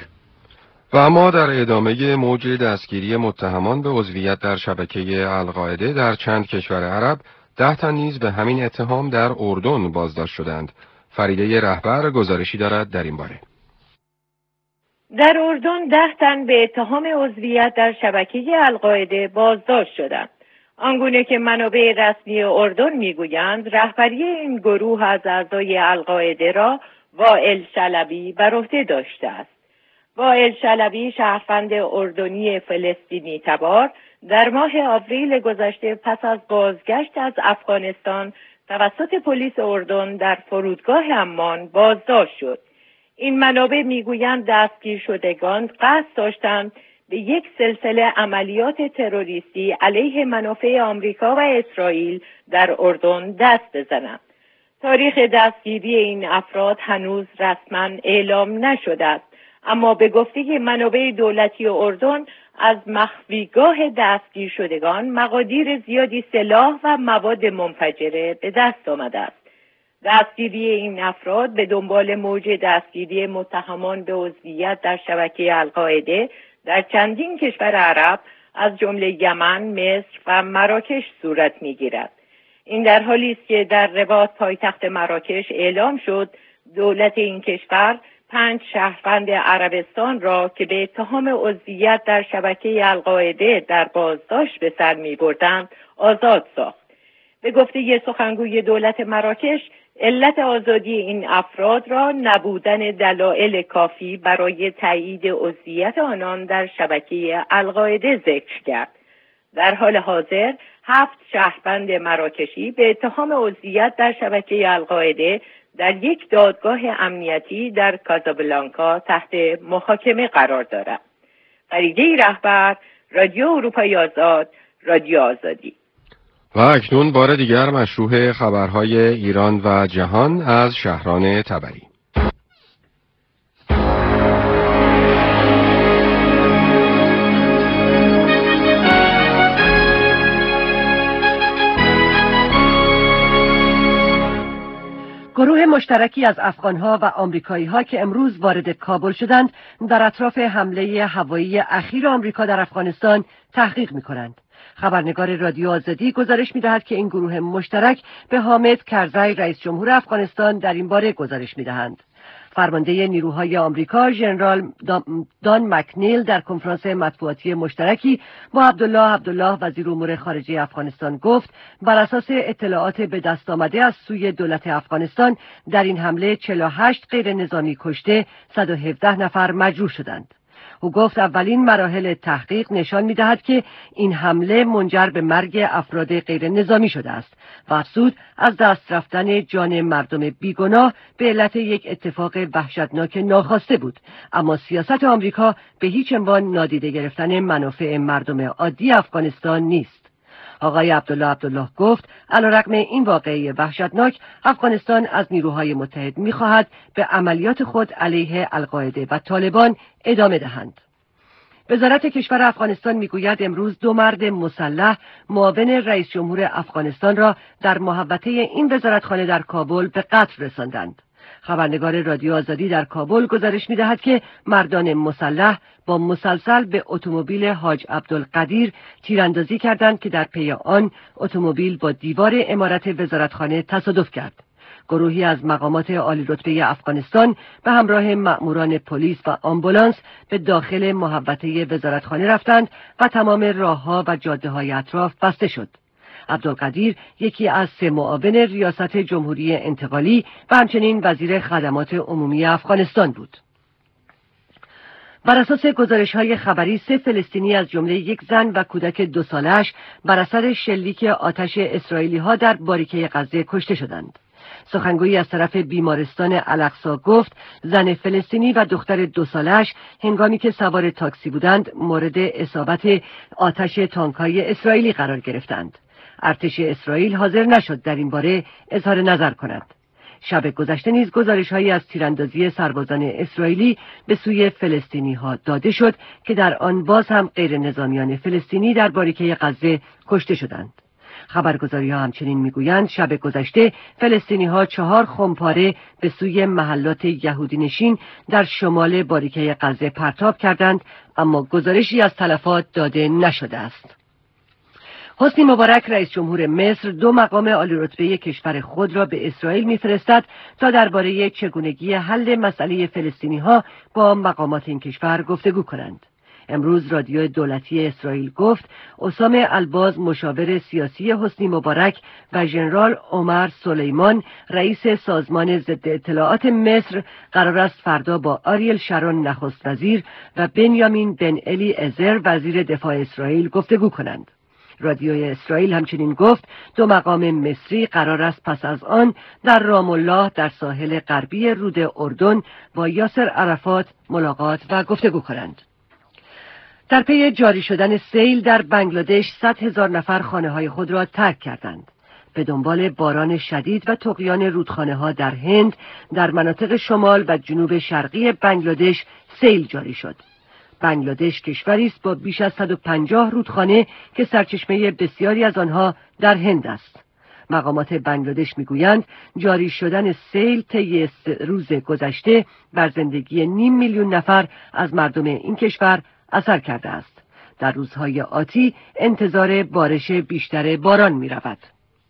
و اما در ادامه موج دستگیری متهمان به عضویت در شبکه القاعده در چند کشور عرب، ده تن نیز به همین اتهام در اردن بازداشت شدند. فریده رهبر گزارشی دارد در این باره. در اردن ده تن به اتهام عضویت در شبکه القاعده بازداشت شدند. آنگونه که منابع رسمی اردن میگویند رهبری این گروه از اعضای القاعده را وائل شلبی بر عهده داشته است. وائل شلبی شهروند اردنی فلسطینی تبار در ماه آوریل گذشته پس از بازگشت از افغانستان توسط پلیس اردن در فرودگاه عمان بازداشت شد. این منابع میگویند دستگیر شدگان قصد داشتند به یک سلسله عملیات تروریستی علیه منافع آمریکا و اسرائیل در اردن دست بزنند. تاریخ دستگیری این افراد هنوز رسما اعلام نشده است، اما به گفته منابع دولتی اردن از مخفیگاه دستگیر شدگان مقادیر زیادی سلاح و مواد منفجره به دست آمده است. دستگیری این افراد به دنبال موج دستگیری متهمان به عضویت در شبکه القاعده در چندین کشور عرب از جمله یمن، مصر و مراکش صورت می‌گیرد. این در حالی است که در رباط پایتخت مراکش اعلام شد دولت این کشور پنج شهروند عربستان را که به اتهام عضویت در شبکه القاعده در بازداشت به سر می‌بردند آزاد ساخت. به گفته سخنگوی دولت مراکش علت آزادی این افراد را نبودن دلایل کافی برای تایید عضویت آنان در شبکه القاعده ذکر کرد. در حال حاضر هفت شهروند مراکشی به اتهام عضویت در شبکه القاعده در یک دادگاه امنیتی در کازابلانکا تحت محاکمه قرار دارد. فریده رهبر رادیو اروپای آزاد، رادیو آزادی. و اکنون بار دیگر مشروع خبرهای ایران و جهان از شهران تبری. گروه مشترکی از افغانها و آمریکایی‌ها که امروز وارد کابل شدند در اطراف حمله هوایی اخیر آمریکا در افغانستان تحقیق می‌کنند. خبرنگار رادیو آزادی گزارش می‌دهد که این گروه مشترک به حامد کرزی رئیس جمهور افغانستان در این باره گزارش می‌دهند. فرمانده نیروهای آمریکا ژنرال دان مکنیل در کنفرانس مطبوعاتی مشترکی با عبدالله عبدالله وزیر امور خارجه افغانستان گفت بر اساس اطلاعات به دست آمده از سوی دولت افغانستان در این حمله چهل و هشت غیر نظامی کشته، صد و هفده نفر مجروح شدند. او گفت اولین مراحل تحقیق نشان می‌دهد که این حمله منجر به مرگ افراد غیر نظامی شده است و افزود از دست رفتن جان مردم بیگناه به علت یک اتفاق وحشتناک ناخواسته بود، اما سیاست آمریکا به هیچ عنوان نادیده گرفتن منافع مردم عادی افغانستان نیست. آقای عبدالله عبدالله گفت علیرغم این واقعه وحشتناک افغانستان از نیروهای متحد می‌خواهد به عملیات خود علیه القاعده و طالبان ادامه دهند. وزارت کشور افغانستان میگوید امروز دو مرد مسلح معاون رئیس جمهور افغانستان را در محوطه این وزارتخانه در کابل به قتل رساندند. خبرنگار رادیو آزادی در کابل گزارش می‌دهد که مردان مسلح با مسلسل به اتومبیل حاج عبدالقدیر تیراندازی کردند که در پی آن اتومبیل با دیوار عمارت وزارتخانه تصادف کرد. گروهی از مقامات عالی رتبه افغانستان به همراه مأموران پلیس و آمبولانس به داخل محوطه وزارتخانه رفتند و تمام راه‌ها و جاده‌های اطراف بسته شد. عبدالقدیر یکی از سه معاون ریاست جمهوری انتقالی و همچنین وزیر خدمات عمومی افغانستان بود. بر اساس گزارش‌های خبری سه فلسطینی از جمله یک زن و کودک دو ساله‌اش بر اثر شلیک آتش اسرائیلی‌ها در باریکه غزه کشته شدند. سخنگویی از طرف بیمارستان الاقصی گفت زن فلسطینی و دختر دو ساله‌اش هنگامی که سوار تاکسی بودند مورد اصابت آتش تانک‌های اسرائیلی قرار گرفتند. ارتش اسرائیل حاضر نشد در این باره اظهار نظر کند. شب گذشته نیز گزارش‌هایی از تیراندازی سربازان اسرائیلی به سوی فلسطینی‌ها داده شد که در آن باز هم غیر نظامیان فلسطینی در باریکه غزه کشته شدند. خبرگزاری‌ها همچنین می‌گویند شب گذشته فلسطینی‌ها چهار خمپاره به سوی محلات یهودی نشین در شمال باریکه غزه پرتاب کردند، اما گزارشی از تلفات داده نشده است. حسنی مبارک رئیس جمهور مصر دو مقام عالی رتبه کشور خود را به اسرائیل می‌فرستد تا درباره چگونگی حل مسئله فلسطینی‌ها با مقامات این کشور گفتگو کنند. امروز رادیو دولتی اسرائیل گفت اسامه الباز مشاور سیاسی حسنی مبارک و ژنرال عمر سلیمان رئیس سازمان ضد اطلاعات مصر قرار است فردا با آریل شارون نخست وزیر و بنیامین بن الی ازر وزیر دفاع اسرائیل گفتگو کنند. رادیوی اسرائیل همچنین گفت دو مقام مصری قرار است پس از آن در رام الله در ساحل غربی رود اردن با یاسر عرفات ملاقات و گفتگو کنند. در پی جاری شدن سیل در بنگلادش صد هزار نفر خانه‌های خود را ترک کردند. به دنبال باران شدید و طغیان رودخانه‌ها در هند در مناطق شمال و جنوب شرقی بنگلادش سیل جاری شد. بنگلادش کشوری است با بیش از صد و پنجاه رودخانه که سرچشمه بسیاری از آنها در هند است. مقامات بنگلادش میگویند جاری شدن سیل طی روز گذشته بر زندگی نیم میلیون نفر از مردم این کشور اثر کرده است. در روزهای آتی انتظار بارش بیشتر باران می رود.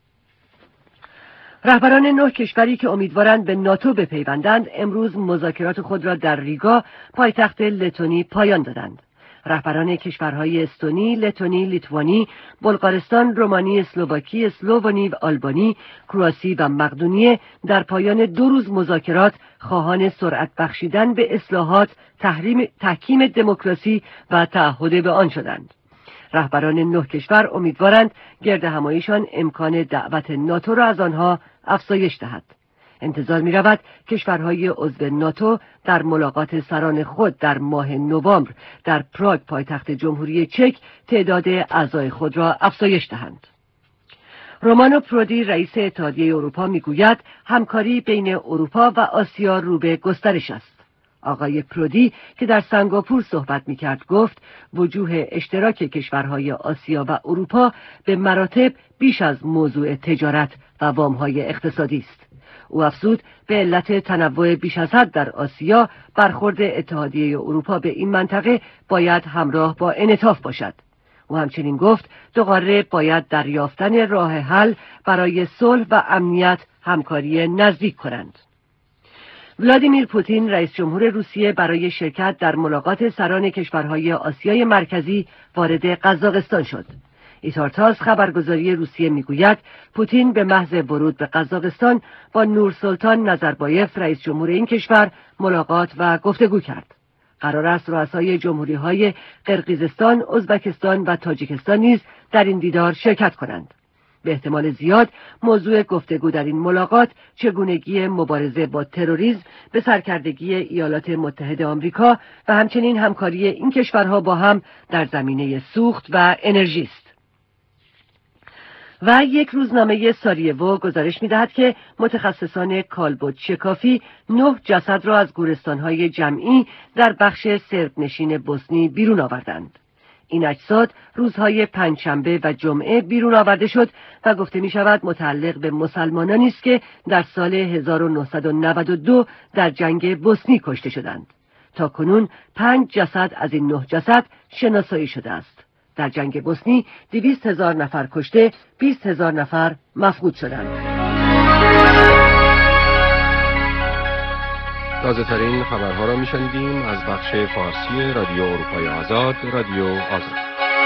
رهبران نه کشوری که امیدوارند به ناتو بپیوندند امروز مذاکرات خود را در ریگا پایتخت لتونی پایان دادند. رهبران کشورهای استونی، لتونی، لیتوانی، بلغارستان، رومانی، اسلوواکی، اسلوونی و آلبانی، کرواسی و مقدونیه در پایان دو روز مذاکرات خواهان سرعت بخشیدن به اصلاحات، تحریم تحکیم دموکراسی و تعهد به آن شدند. رهبران نه کشور امیدوارند گرد هماییشان امکان دعوت ناتو را از آنها افزایش دهد. انتظار می رود کشورهای عضو ناتو در ملاقات سران خود در ماه نوامبر در پراگ پایتخت جمهوری چک تعداد اعضای خود را افزایش دهند. رومانو پرودی رئیس اتحادیه اروپا میگوید همکاری بین اروپا و آسیا رو به گسترش است. آقای پرودی که در سنگاپور صحبت میکرد گفت وجوه اشتراک کشورهای آسیا و اروپا به مراتب بیش از موضوع تجارت و وامهای اقتصادی است. او افزود به علت تنوع بیش از حد در آسیا برخورد اتحادیه اروپا به این منطقه باید همراه با انعطاف باشد. او همچنین گفت دو قاره باید در یافتن راه حل برای صلح و امنیت همکاری نزدیک کنند. ولادیمیر پوتین رئیس جمهور روسیه برای شرکت در ملاقات سران کشورهای آسیای مرکزی وارد قزاقستان شد. ایتارتاس خبرگزاری روسیه میگوید پوتین به محض ورود به قزاقستان با نورسلطان نظربایف رئیس جمهور این کشور ملاقات و گفتگو کرد. قرار است رؤسای جمهوری‌های قرقیزستان، ازبکستان و تاجیکستان نیز در این دیدار شرکت کنند. به احتمال زیاد موضوع گفتگو در این ملاقات چگونگی مبارزه با تروریسم به سرکردگی ایالات متحده آمریکا و همچنین همکاری این کشورها با هم در زمینه سوخت و انرژی است. و یک روزنامه ساریوو گزارش می‌دهد که متخصصان کالبد شکافی نه جسد را از گورستان‌های جمعی در بخش سرب نشین بوسنی بیرون آوردند. این اجساد روزهای پنجشنبه و جمعه بیرون آورده شد و گفته می شود متعلق به مسلمانانی است که در سال هزار و نهصد و نود و دو در جنگ بوسنی کشته شدند. تا کنون پنج جسد از این نه جسد شناسایی شده است. در جنگ بوسنی دویست هزار نفر کشته، بیست هزار نفر مفقود شدند. تازه ترین خبرها را میشنیدیم از بخش فارسی رادیو اروپای آزاد، رادیو آزاد.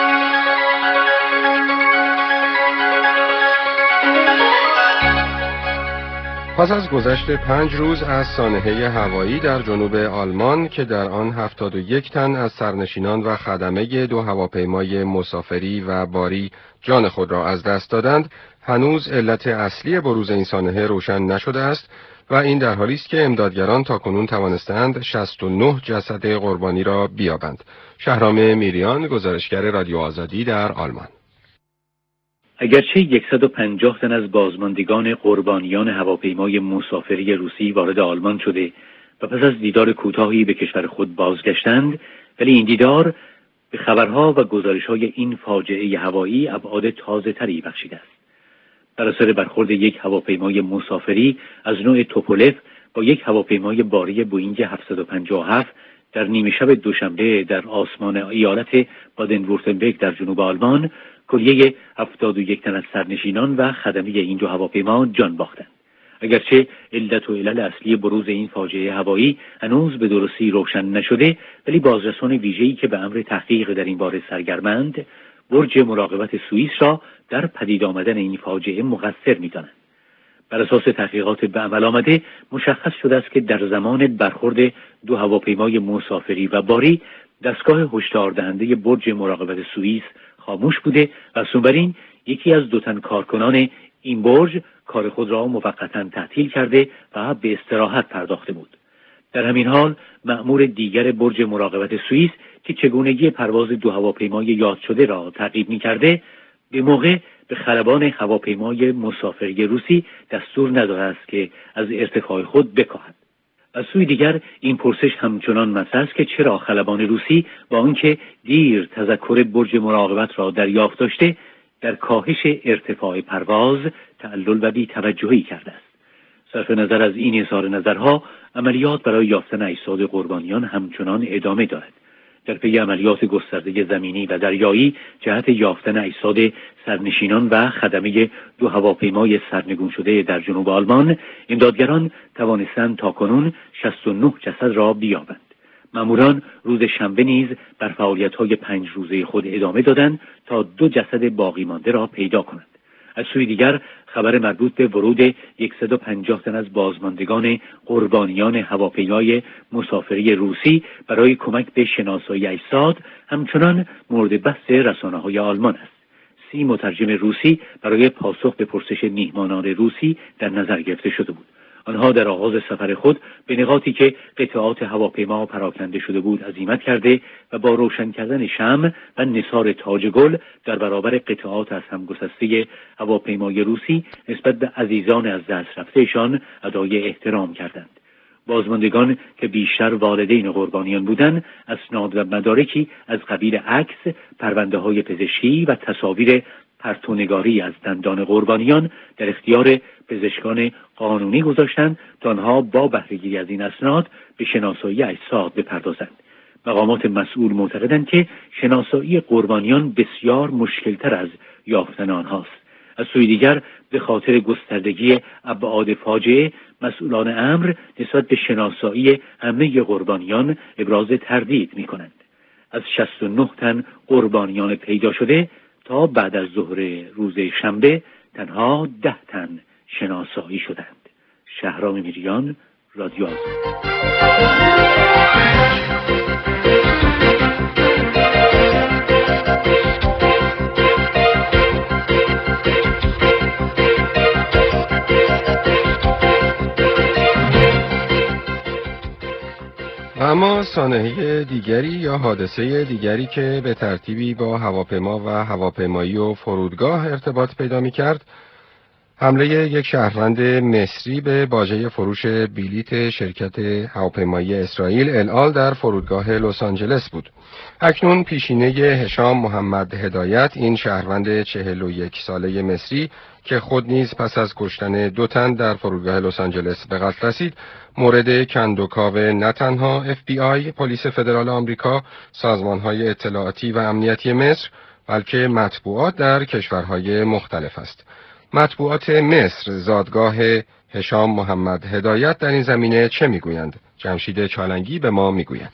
پس از گذشت پنج روز از سانحه هوایی در جنوب آلمان که در آن هفتاد و یک تن از سرنشینان و خدمه دو هواپیمای مسافری و باری جان خود را از دست دادند، هنوز علت اصلی بروز این سانحه روشن نشده است و این در حالی است که امدادگران تاکنون توانستند شصت و نه جسد قربانی را بیابند. شهرام میریان، گزارشگر رادیو آزادی در آلمان. اگرچه صد و پنجاه تن از بازماندگان قربانیان هواپیمای مسافری روسی وارد آلمان شده و پس از دیدار کوتاهی به کشور خود بازگشتند، ولی این دیدار به خبرها و گزارش‌های این فاجعه هوایی ابعاد تازه‌تری بخشیده است. در اثر برخورد یک هواپیمای مسافری از نوع توپولف با یک هواپیمای باری بوئینگ هفتصد و پنجاه و هفت در نیمه شب دوشنبه در آسمان ایالت بادن-وورتنبرگ در جنوب آلمان، کلیه هفتاد و یک تن از سرنشینان و خدمه این دو هواپیما جان باختند. اگرچه علت و علل اصلی بروز این فاجعه هوایی هنوز به درستی روشن نشده، ولی بازرسان ویژه‌ای که به امر تحقیق در این باره سرگرمند، برج مراقبت سوئیس را در پدید آمدن این فاجعه مقصر می‌دانند. بر اساس تحقیقات به عمل آمده مشخص شده است که در زمان برخورد دو هواپیمای مسافری و باری دستگاه هشدار دهنده برج مراقبت سوئیس خاموش بوده و بنابراین یکی از دو تن کارکنان این برج کار خود را موقتا تعطیل کرده و به استراحت پرداخته بود. در همین حال مأمور دیگر برج مراقبت سوئیس که چگونگی پرواز دو هواپیمای یاد شده را تعقیب می‌کرده، به موقع به خلبان هواپیمای مسافری روسی دستور نداده است که از ارتفاع خود بکاهد. از سوی دیگر این پرسش همچنان مطرح است که چرا خلبان روسی با آنکه دیر تذکر برج مراقبت را دریافت داشته، در کاهش ارتفاع پرواز تعلل و بی‌توجهی کرده است. صرف نظر از این اظهار نظرها، عملیات برای یافتن اجساد قربانیان همچنان ادامه دارد. در پی عملیات گسترده زمینی و دریایی جهت یافتن اجساد سرنشینان و خدمه دو هواپیمای سرنگون شده در جنوب آلمان، امدادگران توانستند تاکنون شصت و نه جسد را بیابند. ماموران روز شنبه نیز بر فعالیت‌های پنج روزه خود ادامه دادند تا دو جسد باقی مانده را پیدا کنند. از سوی دیگر خبر مربوط به ورود صد و پنجاه تن از بازماندگان قربانیان هواپیمای مسافری روسی برای کمک به شناسایی اجساد همچنان مورد بحث رسانه‌های آلمان است. سی مترجم روسی برای پاسخ به پرسش میهمانان روسی در نظر گرفته شده بود. آنها در آغاز سفر خود به نقاطی که قطعات هواپیما پراکنده شده بود عزیمت کرده و با روشن کردن شمع و نثار تاج گل در برابر قطعات از هم گسسته هواپیمای روسی نسبت به عزیزان از دست رفتهشان ادای احترام کردند. بازماندگان که بیشتر والدین قربانیان بودند، اسناد و مدارکی از قبیل عکس، پرونده‌های پزشکی و تصاویر پرتونگاری از دندان قربانیان در اختیار پزشکان قانونی گذاشتند تا آنها با بهره‌گیری از این اسناد به شناسایی اجساد بپردازند. مقامات مسئول معتقدند که شناسایی قربانیان بسیار مشکلتر از یافتن آنهاست. از سوی دیگر به خاطر گستردگی ابعاد فاجعه، مسئولان امر نسبت به شناسایی همه قربانیان ابراز تردید می‌کنند. از شصت و نه تن قربانیان پیدا شده تا بعد از ظهر روز شنبه تنها ده تن شناسایی شدند. شهرام میریان، رادیو آزادی. اما سانحه دیگری یا حادثه دیگری که به ترتیبی با هواپیما و هواپیمایی و فرودگاه ارتباط پیدا می کرد، حمله یک شهروند مصری به باجه فروش بلیت شرکت هواپیمایی اسرائیل الآل در فرودگاه لس آنجلس بود. اکنون پیشینه هشام محمد هدایت، این شهروند چهل و یک ساله مصری که خود نیز پس از کشتن دو تن در فرودگاه لس آنجلس به قتل رسید، مورد کندوکاو نه تنها اف بی آی، پلیس فدرال آمریکا، سازمان‌های اطلاعاتی و امنیتی مصر، بلکه مطبوعات در کشورهای مختلف است. مطبوعات مصر زادگاه هشام محمد هدایت در این زمینه چه میگویند؟ جمشید چالنگی به ما میگوید.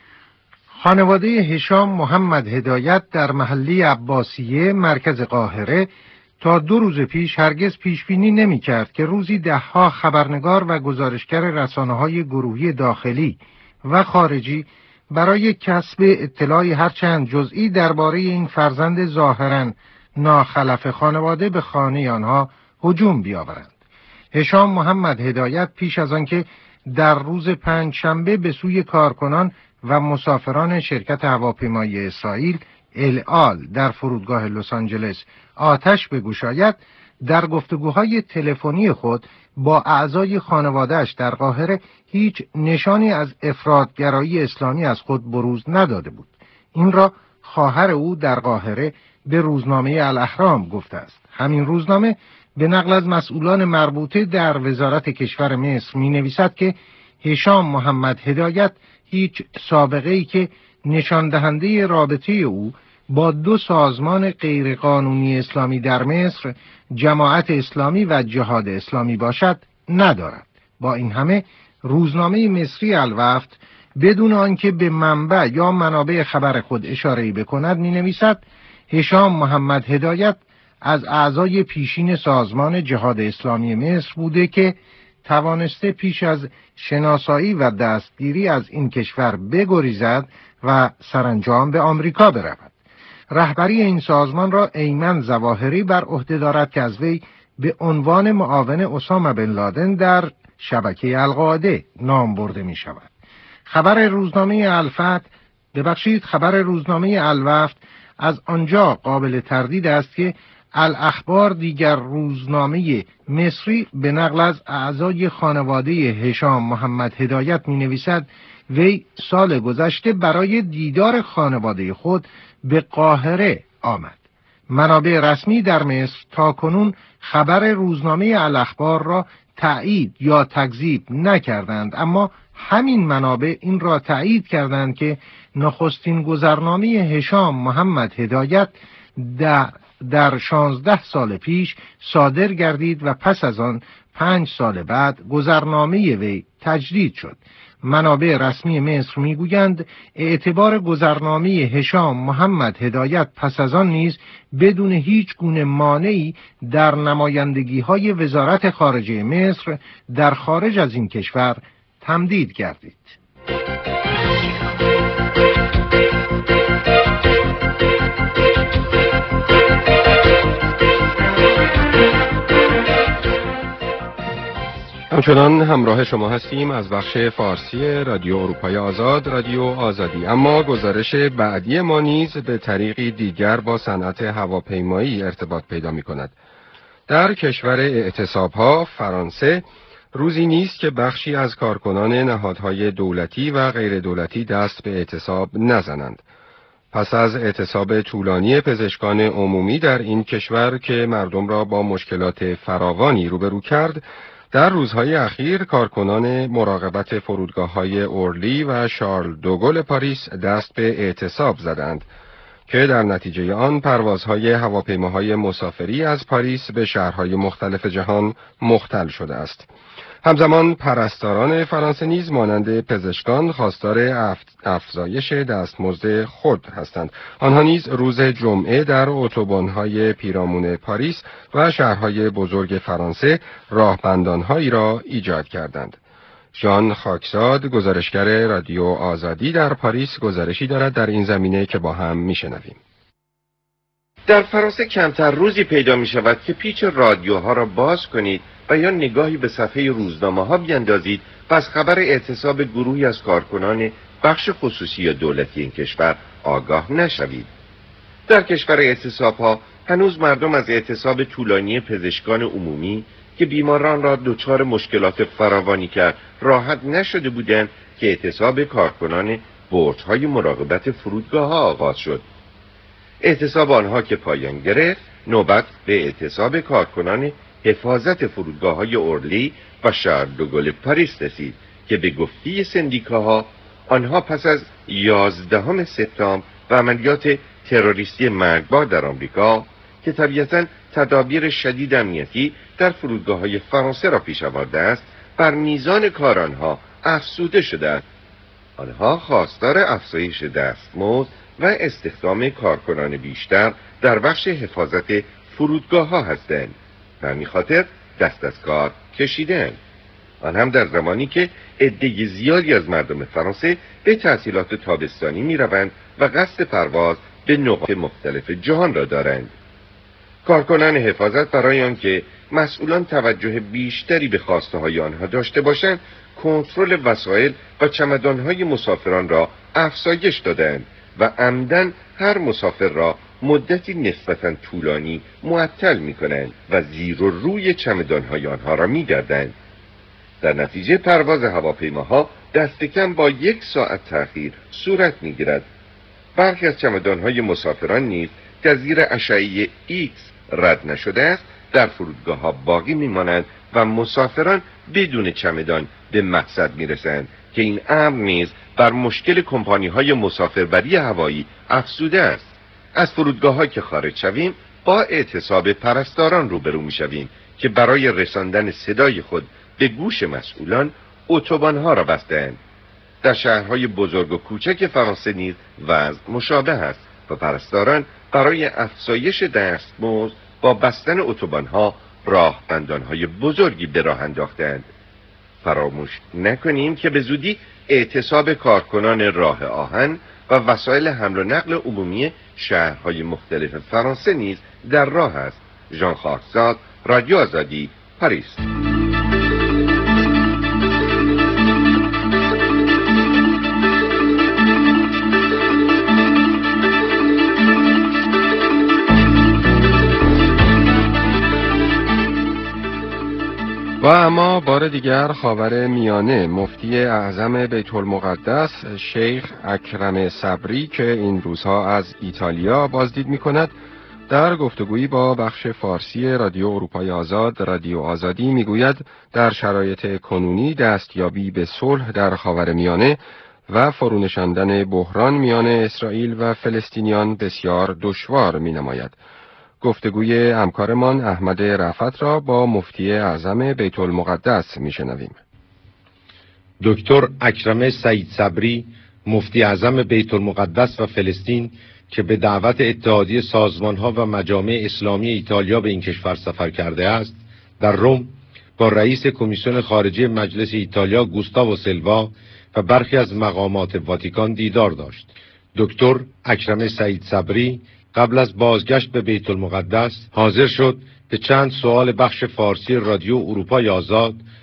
خانواده هشام محمد هدایت در محله عباسیه مرکز قاهره تا دو روز پیش هرگز پیشبینی نمی کرد که روزی دهها خبرنگار و گزارشگر رسانه‌های گروهی داخلی و خارجی برای کسب اطلاعی هرچند جزئی درباره این فرزند ظاهراً ناخلف خانواده به خانه آنها هجوم بیاورند. هشام محمد هدایت پیش از آنکه در روز پنجشنبه به سوی کارکنان و مسافران شرکت هواپیمایی اسرائیل الآل در فرودگاه لس آنجلس آتش بگشاید، در گفتگوهای تلفنی خود با اعضای خانواده‌اش در قاهره هیچ نشانی از افراطگرایی اسلامی از خود بروز نداده بود. این را خواهر او در قاهره به روزنامه الاهرام گفته است. همین روزنامه به نقل از مسئولان مربوطه در وزارت کشور مصر می نویسد که هشام محمد هدایت هیچ سابقه‌ای که نشان دهنده رابطه او با دو سازمان غیرقانونی اسلامی در مصر، جماعت اسلامی و جهاد اسلامی باشد ندارد. با این همه روزنامه مصری الوفد بدون آنکه به منبع یا منابع خبر خود اشاره‌ای بکند می نویسد هشام محمد هدایت از اعضای پیشین سازمان جهاد اسلامی مصر بوده که توانسته پیش از شناسایی و دستگیری از این کشور بگریزد و سرانجام به آمریکا برود. رهبری این سازمان را ایمن ظواهری بر عهده دارد که از وی به عنوان معاون اسامه بن لادن در شبکه القاعده نام برده می شود. خبر روزنامه الفتح ببخشید خبر روزنامه الوفد از آنجا قابل تردید است که الاخبار دیگر روزنامه مصری به نقل از اعضای خانواده هشام محمد هدایت می نویسد وی سال گذشته برای دیدار خانواده خود به قاهره آمد. منابع رسمی در مصر تا کنون خبر روزنامه الاخبار را تایید یا تکذیب نکردند، اما همین منابع این را تایید کردند که نخستین گذرنامه هشام محمد هدایت در در شانزده سال پیش صادر گردید و پس از آن پنج سال بعد گذرنامه وی تجدید شد. منابع رسمی مصر میگویند اعتبار گذرنامه هشام محمد هدایت پس از آن نیز بدون هیچ گونه مانعی در نمایندگی‌های وزارت خارجه مصر در خارج از این کشور تمدید گردید. همچنان همراه شما هستیم از بخش فارسی رادیو اروپای آزاد، رادیو آزادی. اما گزارش بعدی ما نیز به طریقی دیگر با صنعت هواپیمایی ارتباط پیدا می کند. در کشور اعتصاب‌ها فرانسه روزی نیست که بخشی از کارکنان نهادهای دولتی و غیر دولتی دست به اعتصاب نزنند. پس از اعتصاب طولانی پزشکان عمومی در این کشور که مردم را با مشکلات فراوانی روبرو کرد، در روزهای اخیر کارکنان مراقبت فرودگاه‌های اورلی و شارل دوگل پاریس دست به اعتصاب زدند که در نتیجه آن پروازهای هواپیماهای مسافری از پاریس به شهرهای مختلف جهان مختل شده است. همزمان پرستاران فرانسه نیز مانند پزشکان خواستار افزایش دستمزد خود هستند. آنها نیز روز جمعه در اتوبان‌های پیرامون پاریس و شهرهای بزرگ فرانسه راهبندان‌هایی را ایجاد کردند. ژان خاکزاد، گزارشگر رادیو آزادی در پاریس، گزارشی دارد در این زمینه که با هم میشنویم. در فرانسه کمتر روزی پیدا می شود که پیچ رادیوها را باز کنید و یا نگاهی به صفحه روزنامه ها بیندازید و از خبر اعتصاب گروهی از کارکنان بخش خصوصی یا دولتی این کشور آگاه نشوید. در کشور اعتصاب ها هنوز مردم از اعتصاب طولانی پزشکان عمومی که بیماران را دچار مشکلات فراوانی کرد راحت نشده بودند که اعتصاب کارکنان برج‌های مراقبت فرودگاه ها آغاز شد. اعتصاب آنها که پایان گرفت، نوبت به اعتصاب کارکنان حفاظت فرودگاه‌های اورلی و شارل دوگل پاریس رسید که به گفته سندیکاها آنها پس از یازدهم سپتامبر و عملیات تروریستی مرگبار در آمریکا که طبیعتاً تدابیر شدید امنیتی در فرودگاه‌های فرانسه را پیش آورده است، بر میزان کار آنها افزوده شده است. آنها خواستار افزایش دستمزد و استخدام کارکنان بیشتر در بخش حفاظت فرودگاه‌ها هستند. به همین خاطر دست از کار کشیدند. آن هم در زمانی که عده زیادی از مردم فرانسه به تعطیلات تابستانی می‌روند و قصد پرواز به نقاط مختلف جهان را دارند. کارکنان حفاظت برای آنکه مسئولان توجه بیشتری به خواسته‌های آنها داشته باشند، کنترل وسایل و چمدان‌های مسافران را افزایش دادند و عمدن هر مسافر را مدتی نسبتاً طولانی معطل می‌کنند و زیر و روی چمدان‌های آنها را می‌گردند. در نتیجه پرواز هواپیماها دست کم با یک ساعت تأخیر صورت می‌گیرد. برخی از چمدان‌های مسافران نیز که زیر اشعه ایکس رد نشده است در فرودگاه‌ها باقی می‌مانند و مسافران بدون چمدان به مقصد می‌رسند که این امر نیز بر مشکل کمپانی‌های مسافربری هوایی افزوده است. از فرودگاه‌ها که خارج شویم با اعتصاب پرستاران روبرو می‌شویم که برای رساندن صدای خود به گوش مسئولان اتوبان‌ها را بستند. در شهرهای بزرگ و کوچک فرانسه نیز وضع مشابه است و پرستاران برای افزایش دستمزد با بستن اتوبان‌ها راهبندان‌های بزرگی به راه انداختند. فراموش نکنیم که به زودی اعتصاب کارکنان راه آهن و وسایل حمل و نقل عمومی شهرهای مختلف فرانسه نیز در راه است. ژان خاکزاد، رادیو آزادی، پاریس. و اما بار دیگر خاور میانه، مفتی اعظم بیت المقدس شیخ اکرم صبری که این روزها از ایتالیا بازدید می کند، در گفتگویی با بخش فارسی رادیو اروپای آزاد، رادیو آزادی می گوید در شرایط کنونی دستیابی به صلح در خاور میانه و فرونشاندن بحران میان اسرائیل و فلسطینیان بسیار دشوار می نماید. گفتگوی همکارمان احمد رفعت را با مفتی اعظم بیت المقدس میشنویم. دکتر اکرم سعید صبری، مفتی اعظم بیت المقدس و فلسطین که به دعوت اتحادیه سازمان‌ها و مجامع اسلامی ایتالیا به این کشور سفر کرده است، در روم با رئیس کمیسیون خارجه مجلس ایتالیا گوستاو سیلوا و برخی از مقامات واتیکان دیدار داشت. دکتر اکرم سعید صبری قبل از بازگشت به بیت المقدس حاضر شد به چند سوال بخش فارسی رادیو اروپای آزاد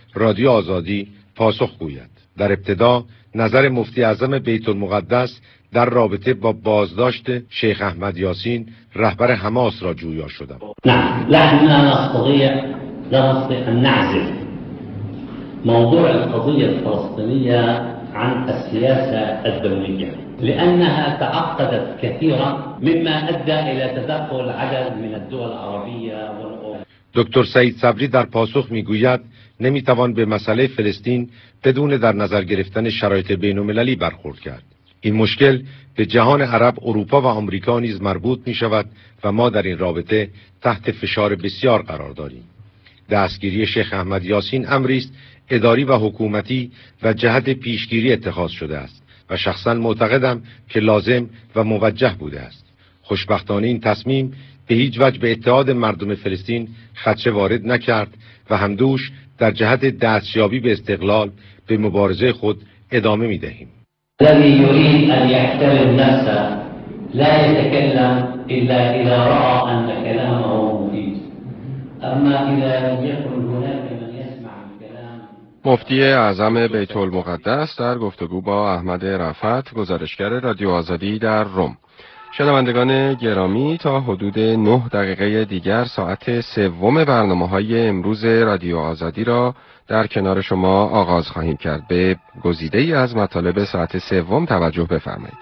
رادیو آزادی پاسخ گوید. در ابتدا نظر مفتی اعظم بیت المقدس در رابطه با بازداشت شیخ احمد یاسین رهبر حماس را جویا شدم. نعم، لا نستطيع لا نستطيع أن نعزل موضوع القضية الفلسطينية عن السياسة الدولية لأنها تعقدت كثيرا مما أدى إلى تدخل عدد من الدول العربية والأوروبية. دکتر سعید صبری در پاسخ میگوید نمیتوان به مسئله فلسطین بدون در نظر گرفتن شرایط بین‌المللی برخورد کرد. این مشکل به جهان عرب، اروپا و آمریکا نیز مربوط می شود و ما در این رابطه تحت فشار بسیار قرار داریم. دستگیری شیخ احمد یاسین امری است اداری و حکومتی و جهت پیشگیری اتخاذ شده است و شخصا معتقدم که لازم و موجه بوده است. خوشبختانه این تصمیم به هیچ وجه به اتحاد مردم فلسطین خدشه وارد نکرد و همدوش در جهت دستیابی به استقلال به مبارزه خود ادامه می دهیم. الذي يريد أن يحترم نفسه لا يتكلم إلا إذا رأى أن كلامه مفيد. أما إذا لم يكن هناك من يسمع الكلام. مفتی اعظم بیت المقدس در گفتگو با احمد رفعت، گزارشگر رادیو آزادی در روم. شنوندگان گرامی، تا حدود نه دقیقه دیگر ساعت سوم برنامه‌های امروز رادیو آزادی را در کنار شما آغاز خواهیم کرد. به گزیده ای از مطالب ساعت سوم توجه بفرمایید.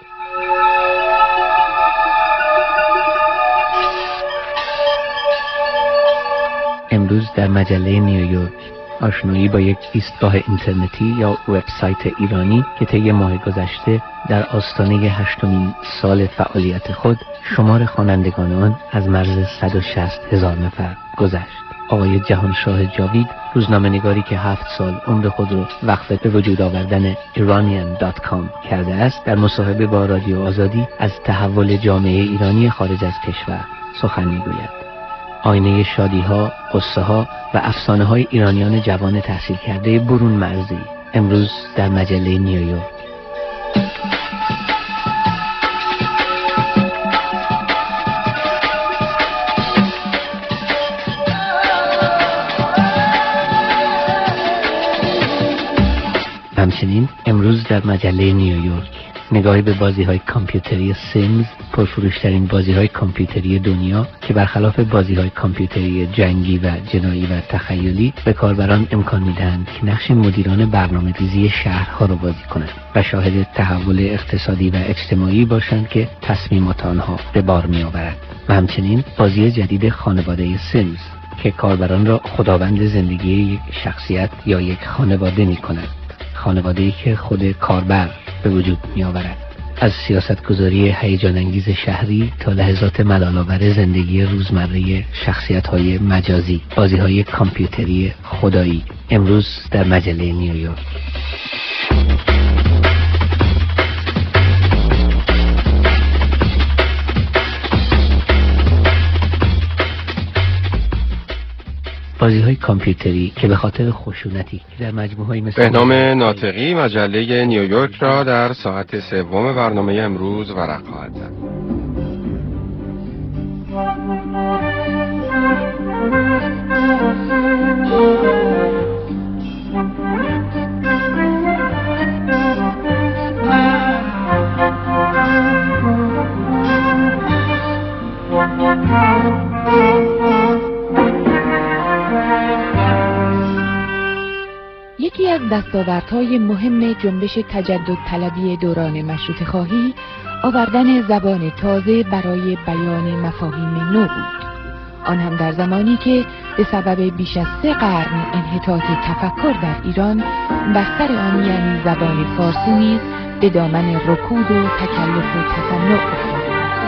امروز در مجله نیویورک آشنایی با یک ایستگاه اینترنتی یا وبسایت ایرانی که طی ماه گذشته در آستانه هشتمین سال فعالیت خود شمار خوانندگان آن از مرز صد و شصت هزار نفر گذشت. آقای جهانشاه جاوید، روزنامه‌نگاری که هفت سال عمر خود را وقف به وجود آوردن ایرانیان دات کام کرده است، در مصاحبه با رادیو آزادی از تحول جامعه ایرانی خارج از کشور سخن می‌گوید. آینه شادی‌ها، قصه‌ها و افسانه‌های ایرانیان جوان تحصیل کرده برون مرزی، امروز در مجله نیویورک. همچنین امروز در مجله نیویورک نگاهی به بازی‌های کامپیوتری سیمز، پرفروش‌ترین بازی‌های کامپیوتری دنیا که برخلاف بازی‌های کامپیوتری جنگی و جنایی و تخیلی به کاربران امکان می‌دهند که نقش مدیران برنامه‌ریزی شهرها را بازی کنند و شاهد تحول اقتصادی و اجتماعی باشند که تصمیمات آنها به بار می‌آورد. و همچنین بازی جدید خانواده سیمز که کاربران را خداوند زندگی یک شخصیت یا یک خانواده می‌کند، خانواده‌ای که خود کاربر به وجود می آورد. از سیاستگذاری هیجان انگیز شهری تا لحظات ملال‌آور زندگی روزمره شخصیت‌های مجازی، بازی‌های کامپیوتری خدایی، امروز در مجله نیویورک. بازی‌های کامپیوتری که به خاطر خشونتی که در مجموعه‌های مثل بهنام ناطقی مجله نیویورک را در ساعت سوم برنامه امروز ورق خواهد زد. یکی از دستاوردهای مهم جنبش تجدد طلبی دوران مشروطه خواهی آوردن زبان تازه برای بیان مفاهیم نو بود، آن هم در زمانی که به سبب بیش از سه قرن انحطاط تفکر در ایران بستر آن یعنی زبان فارسی نیز به دامن رکود و تکلف و تصنع افتاد.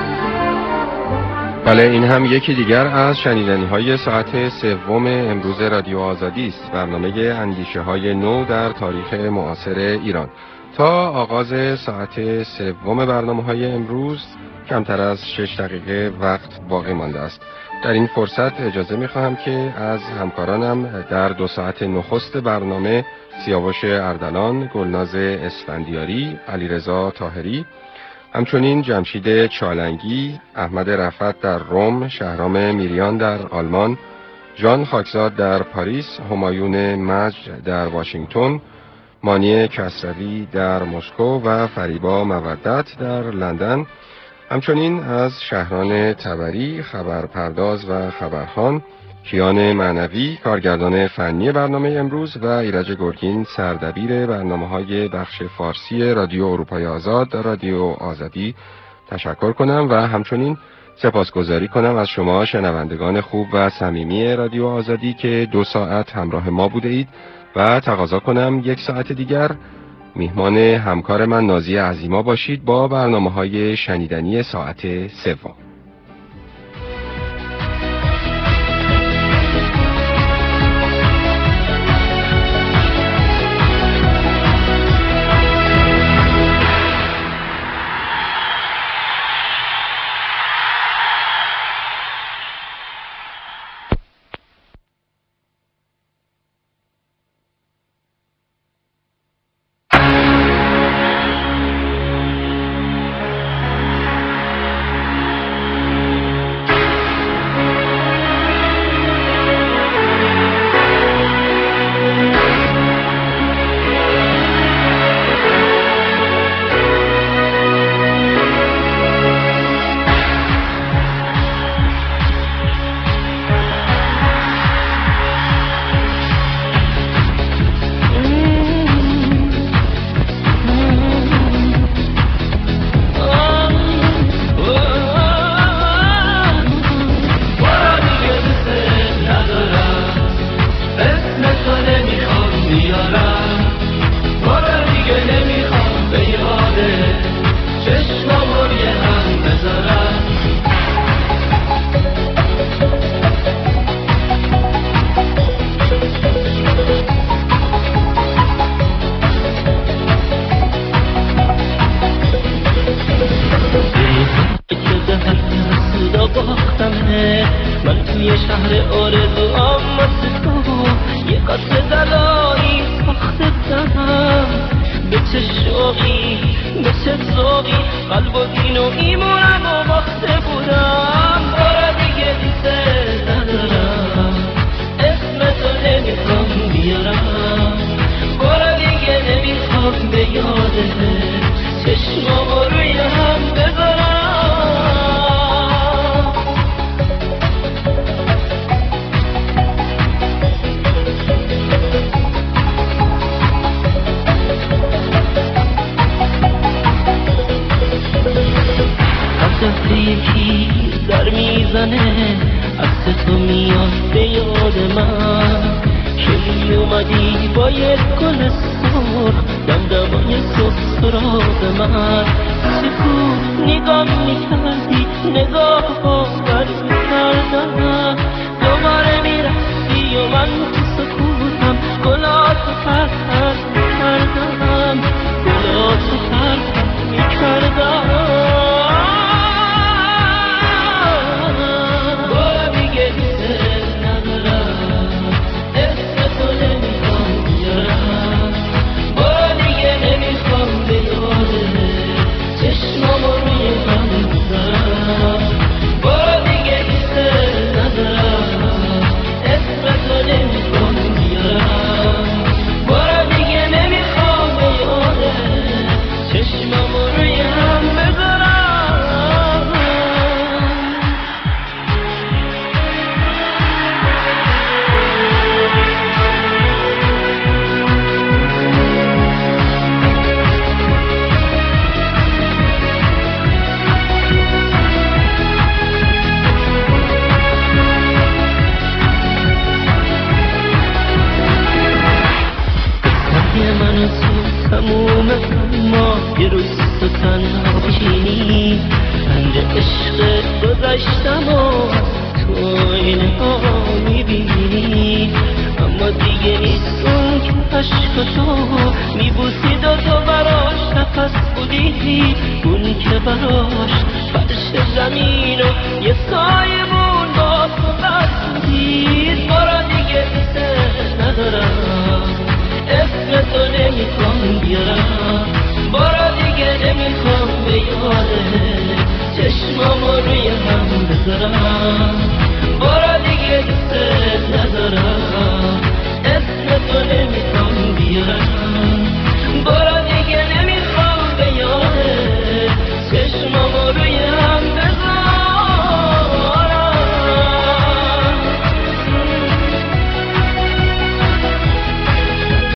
بله، این هم یکی دیگر از شنیدنی‌های ساعت سوم امروز رادیو آزادی است، برنامه اندیشه های نو در تاریخ معاصر ایران. تا آغاز ساعت سوم برنامه‌های امروز کمتر از شش دقیقه وقت باقی مانده است. در این فرصت اجازه می‌خواهم که از همکارانم در دو ساعت نخست برنامه سیاوش اردلان، گلناز اسفندیاری، علیرضا طاهری، همچنین جمشید چالنگی، احمد رفعت در روم، شهرام میریان در آلمان، جان خاکزاد در پاریس، همایون مجد در واشنگتن، مانی کسروی در مسکو و فریبا مودت در لندن، همچنین از شهران تبری، خبرپرداز و خبرخوان، کیان معنوی کارگردان فنی برنامه امروز و ایرج گرگین سردبیر برنامه‌های بخش فارسی رادیو اروپای آزاد رادیو آزادی تشکر کنم و همچنین سپاسگزاری کنم از شما شنوندگان خوب و صمیمی رادیو آزادی که دو ساعت همراه ما بوده اید و تقاضا کنم یک ساعت دیگر میهمان همکار من نازی عظیما باشید با برنامه‌های شنیدنی ساعت سوم. چشمامو روی هم بذارم، بارا دیگه دوست ندارم، اسم تو نمیخوام بیارم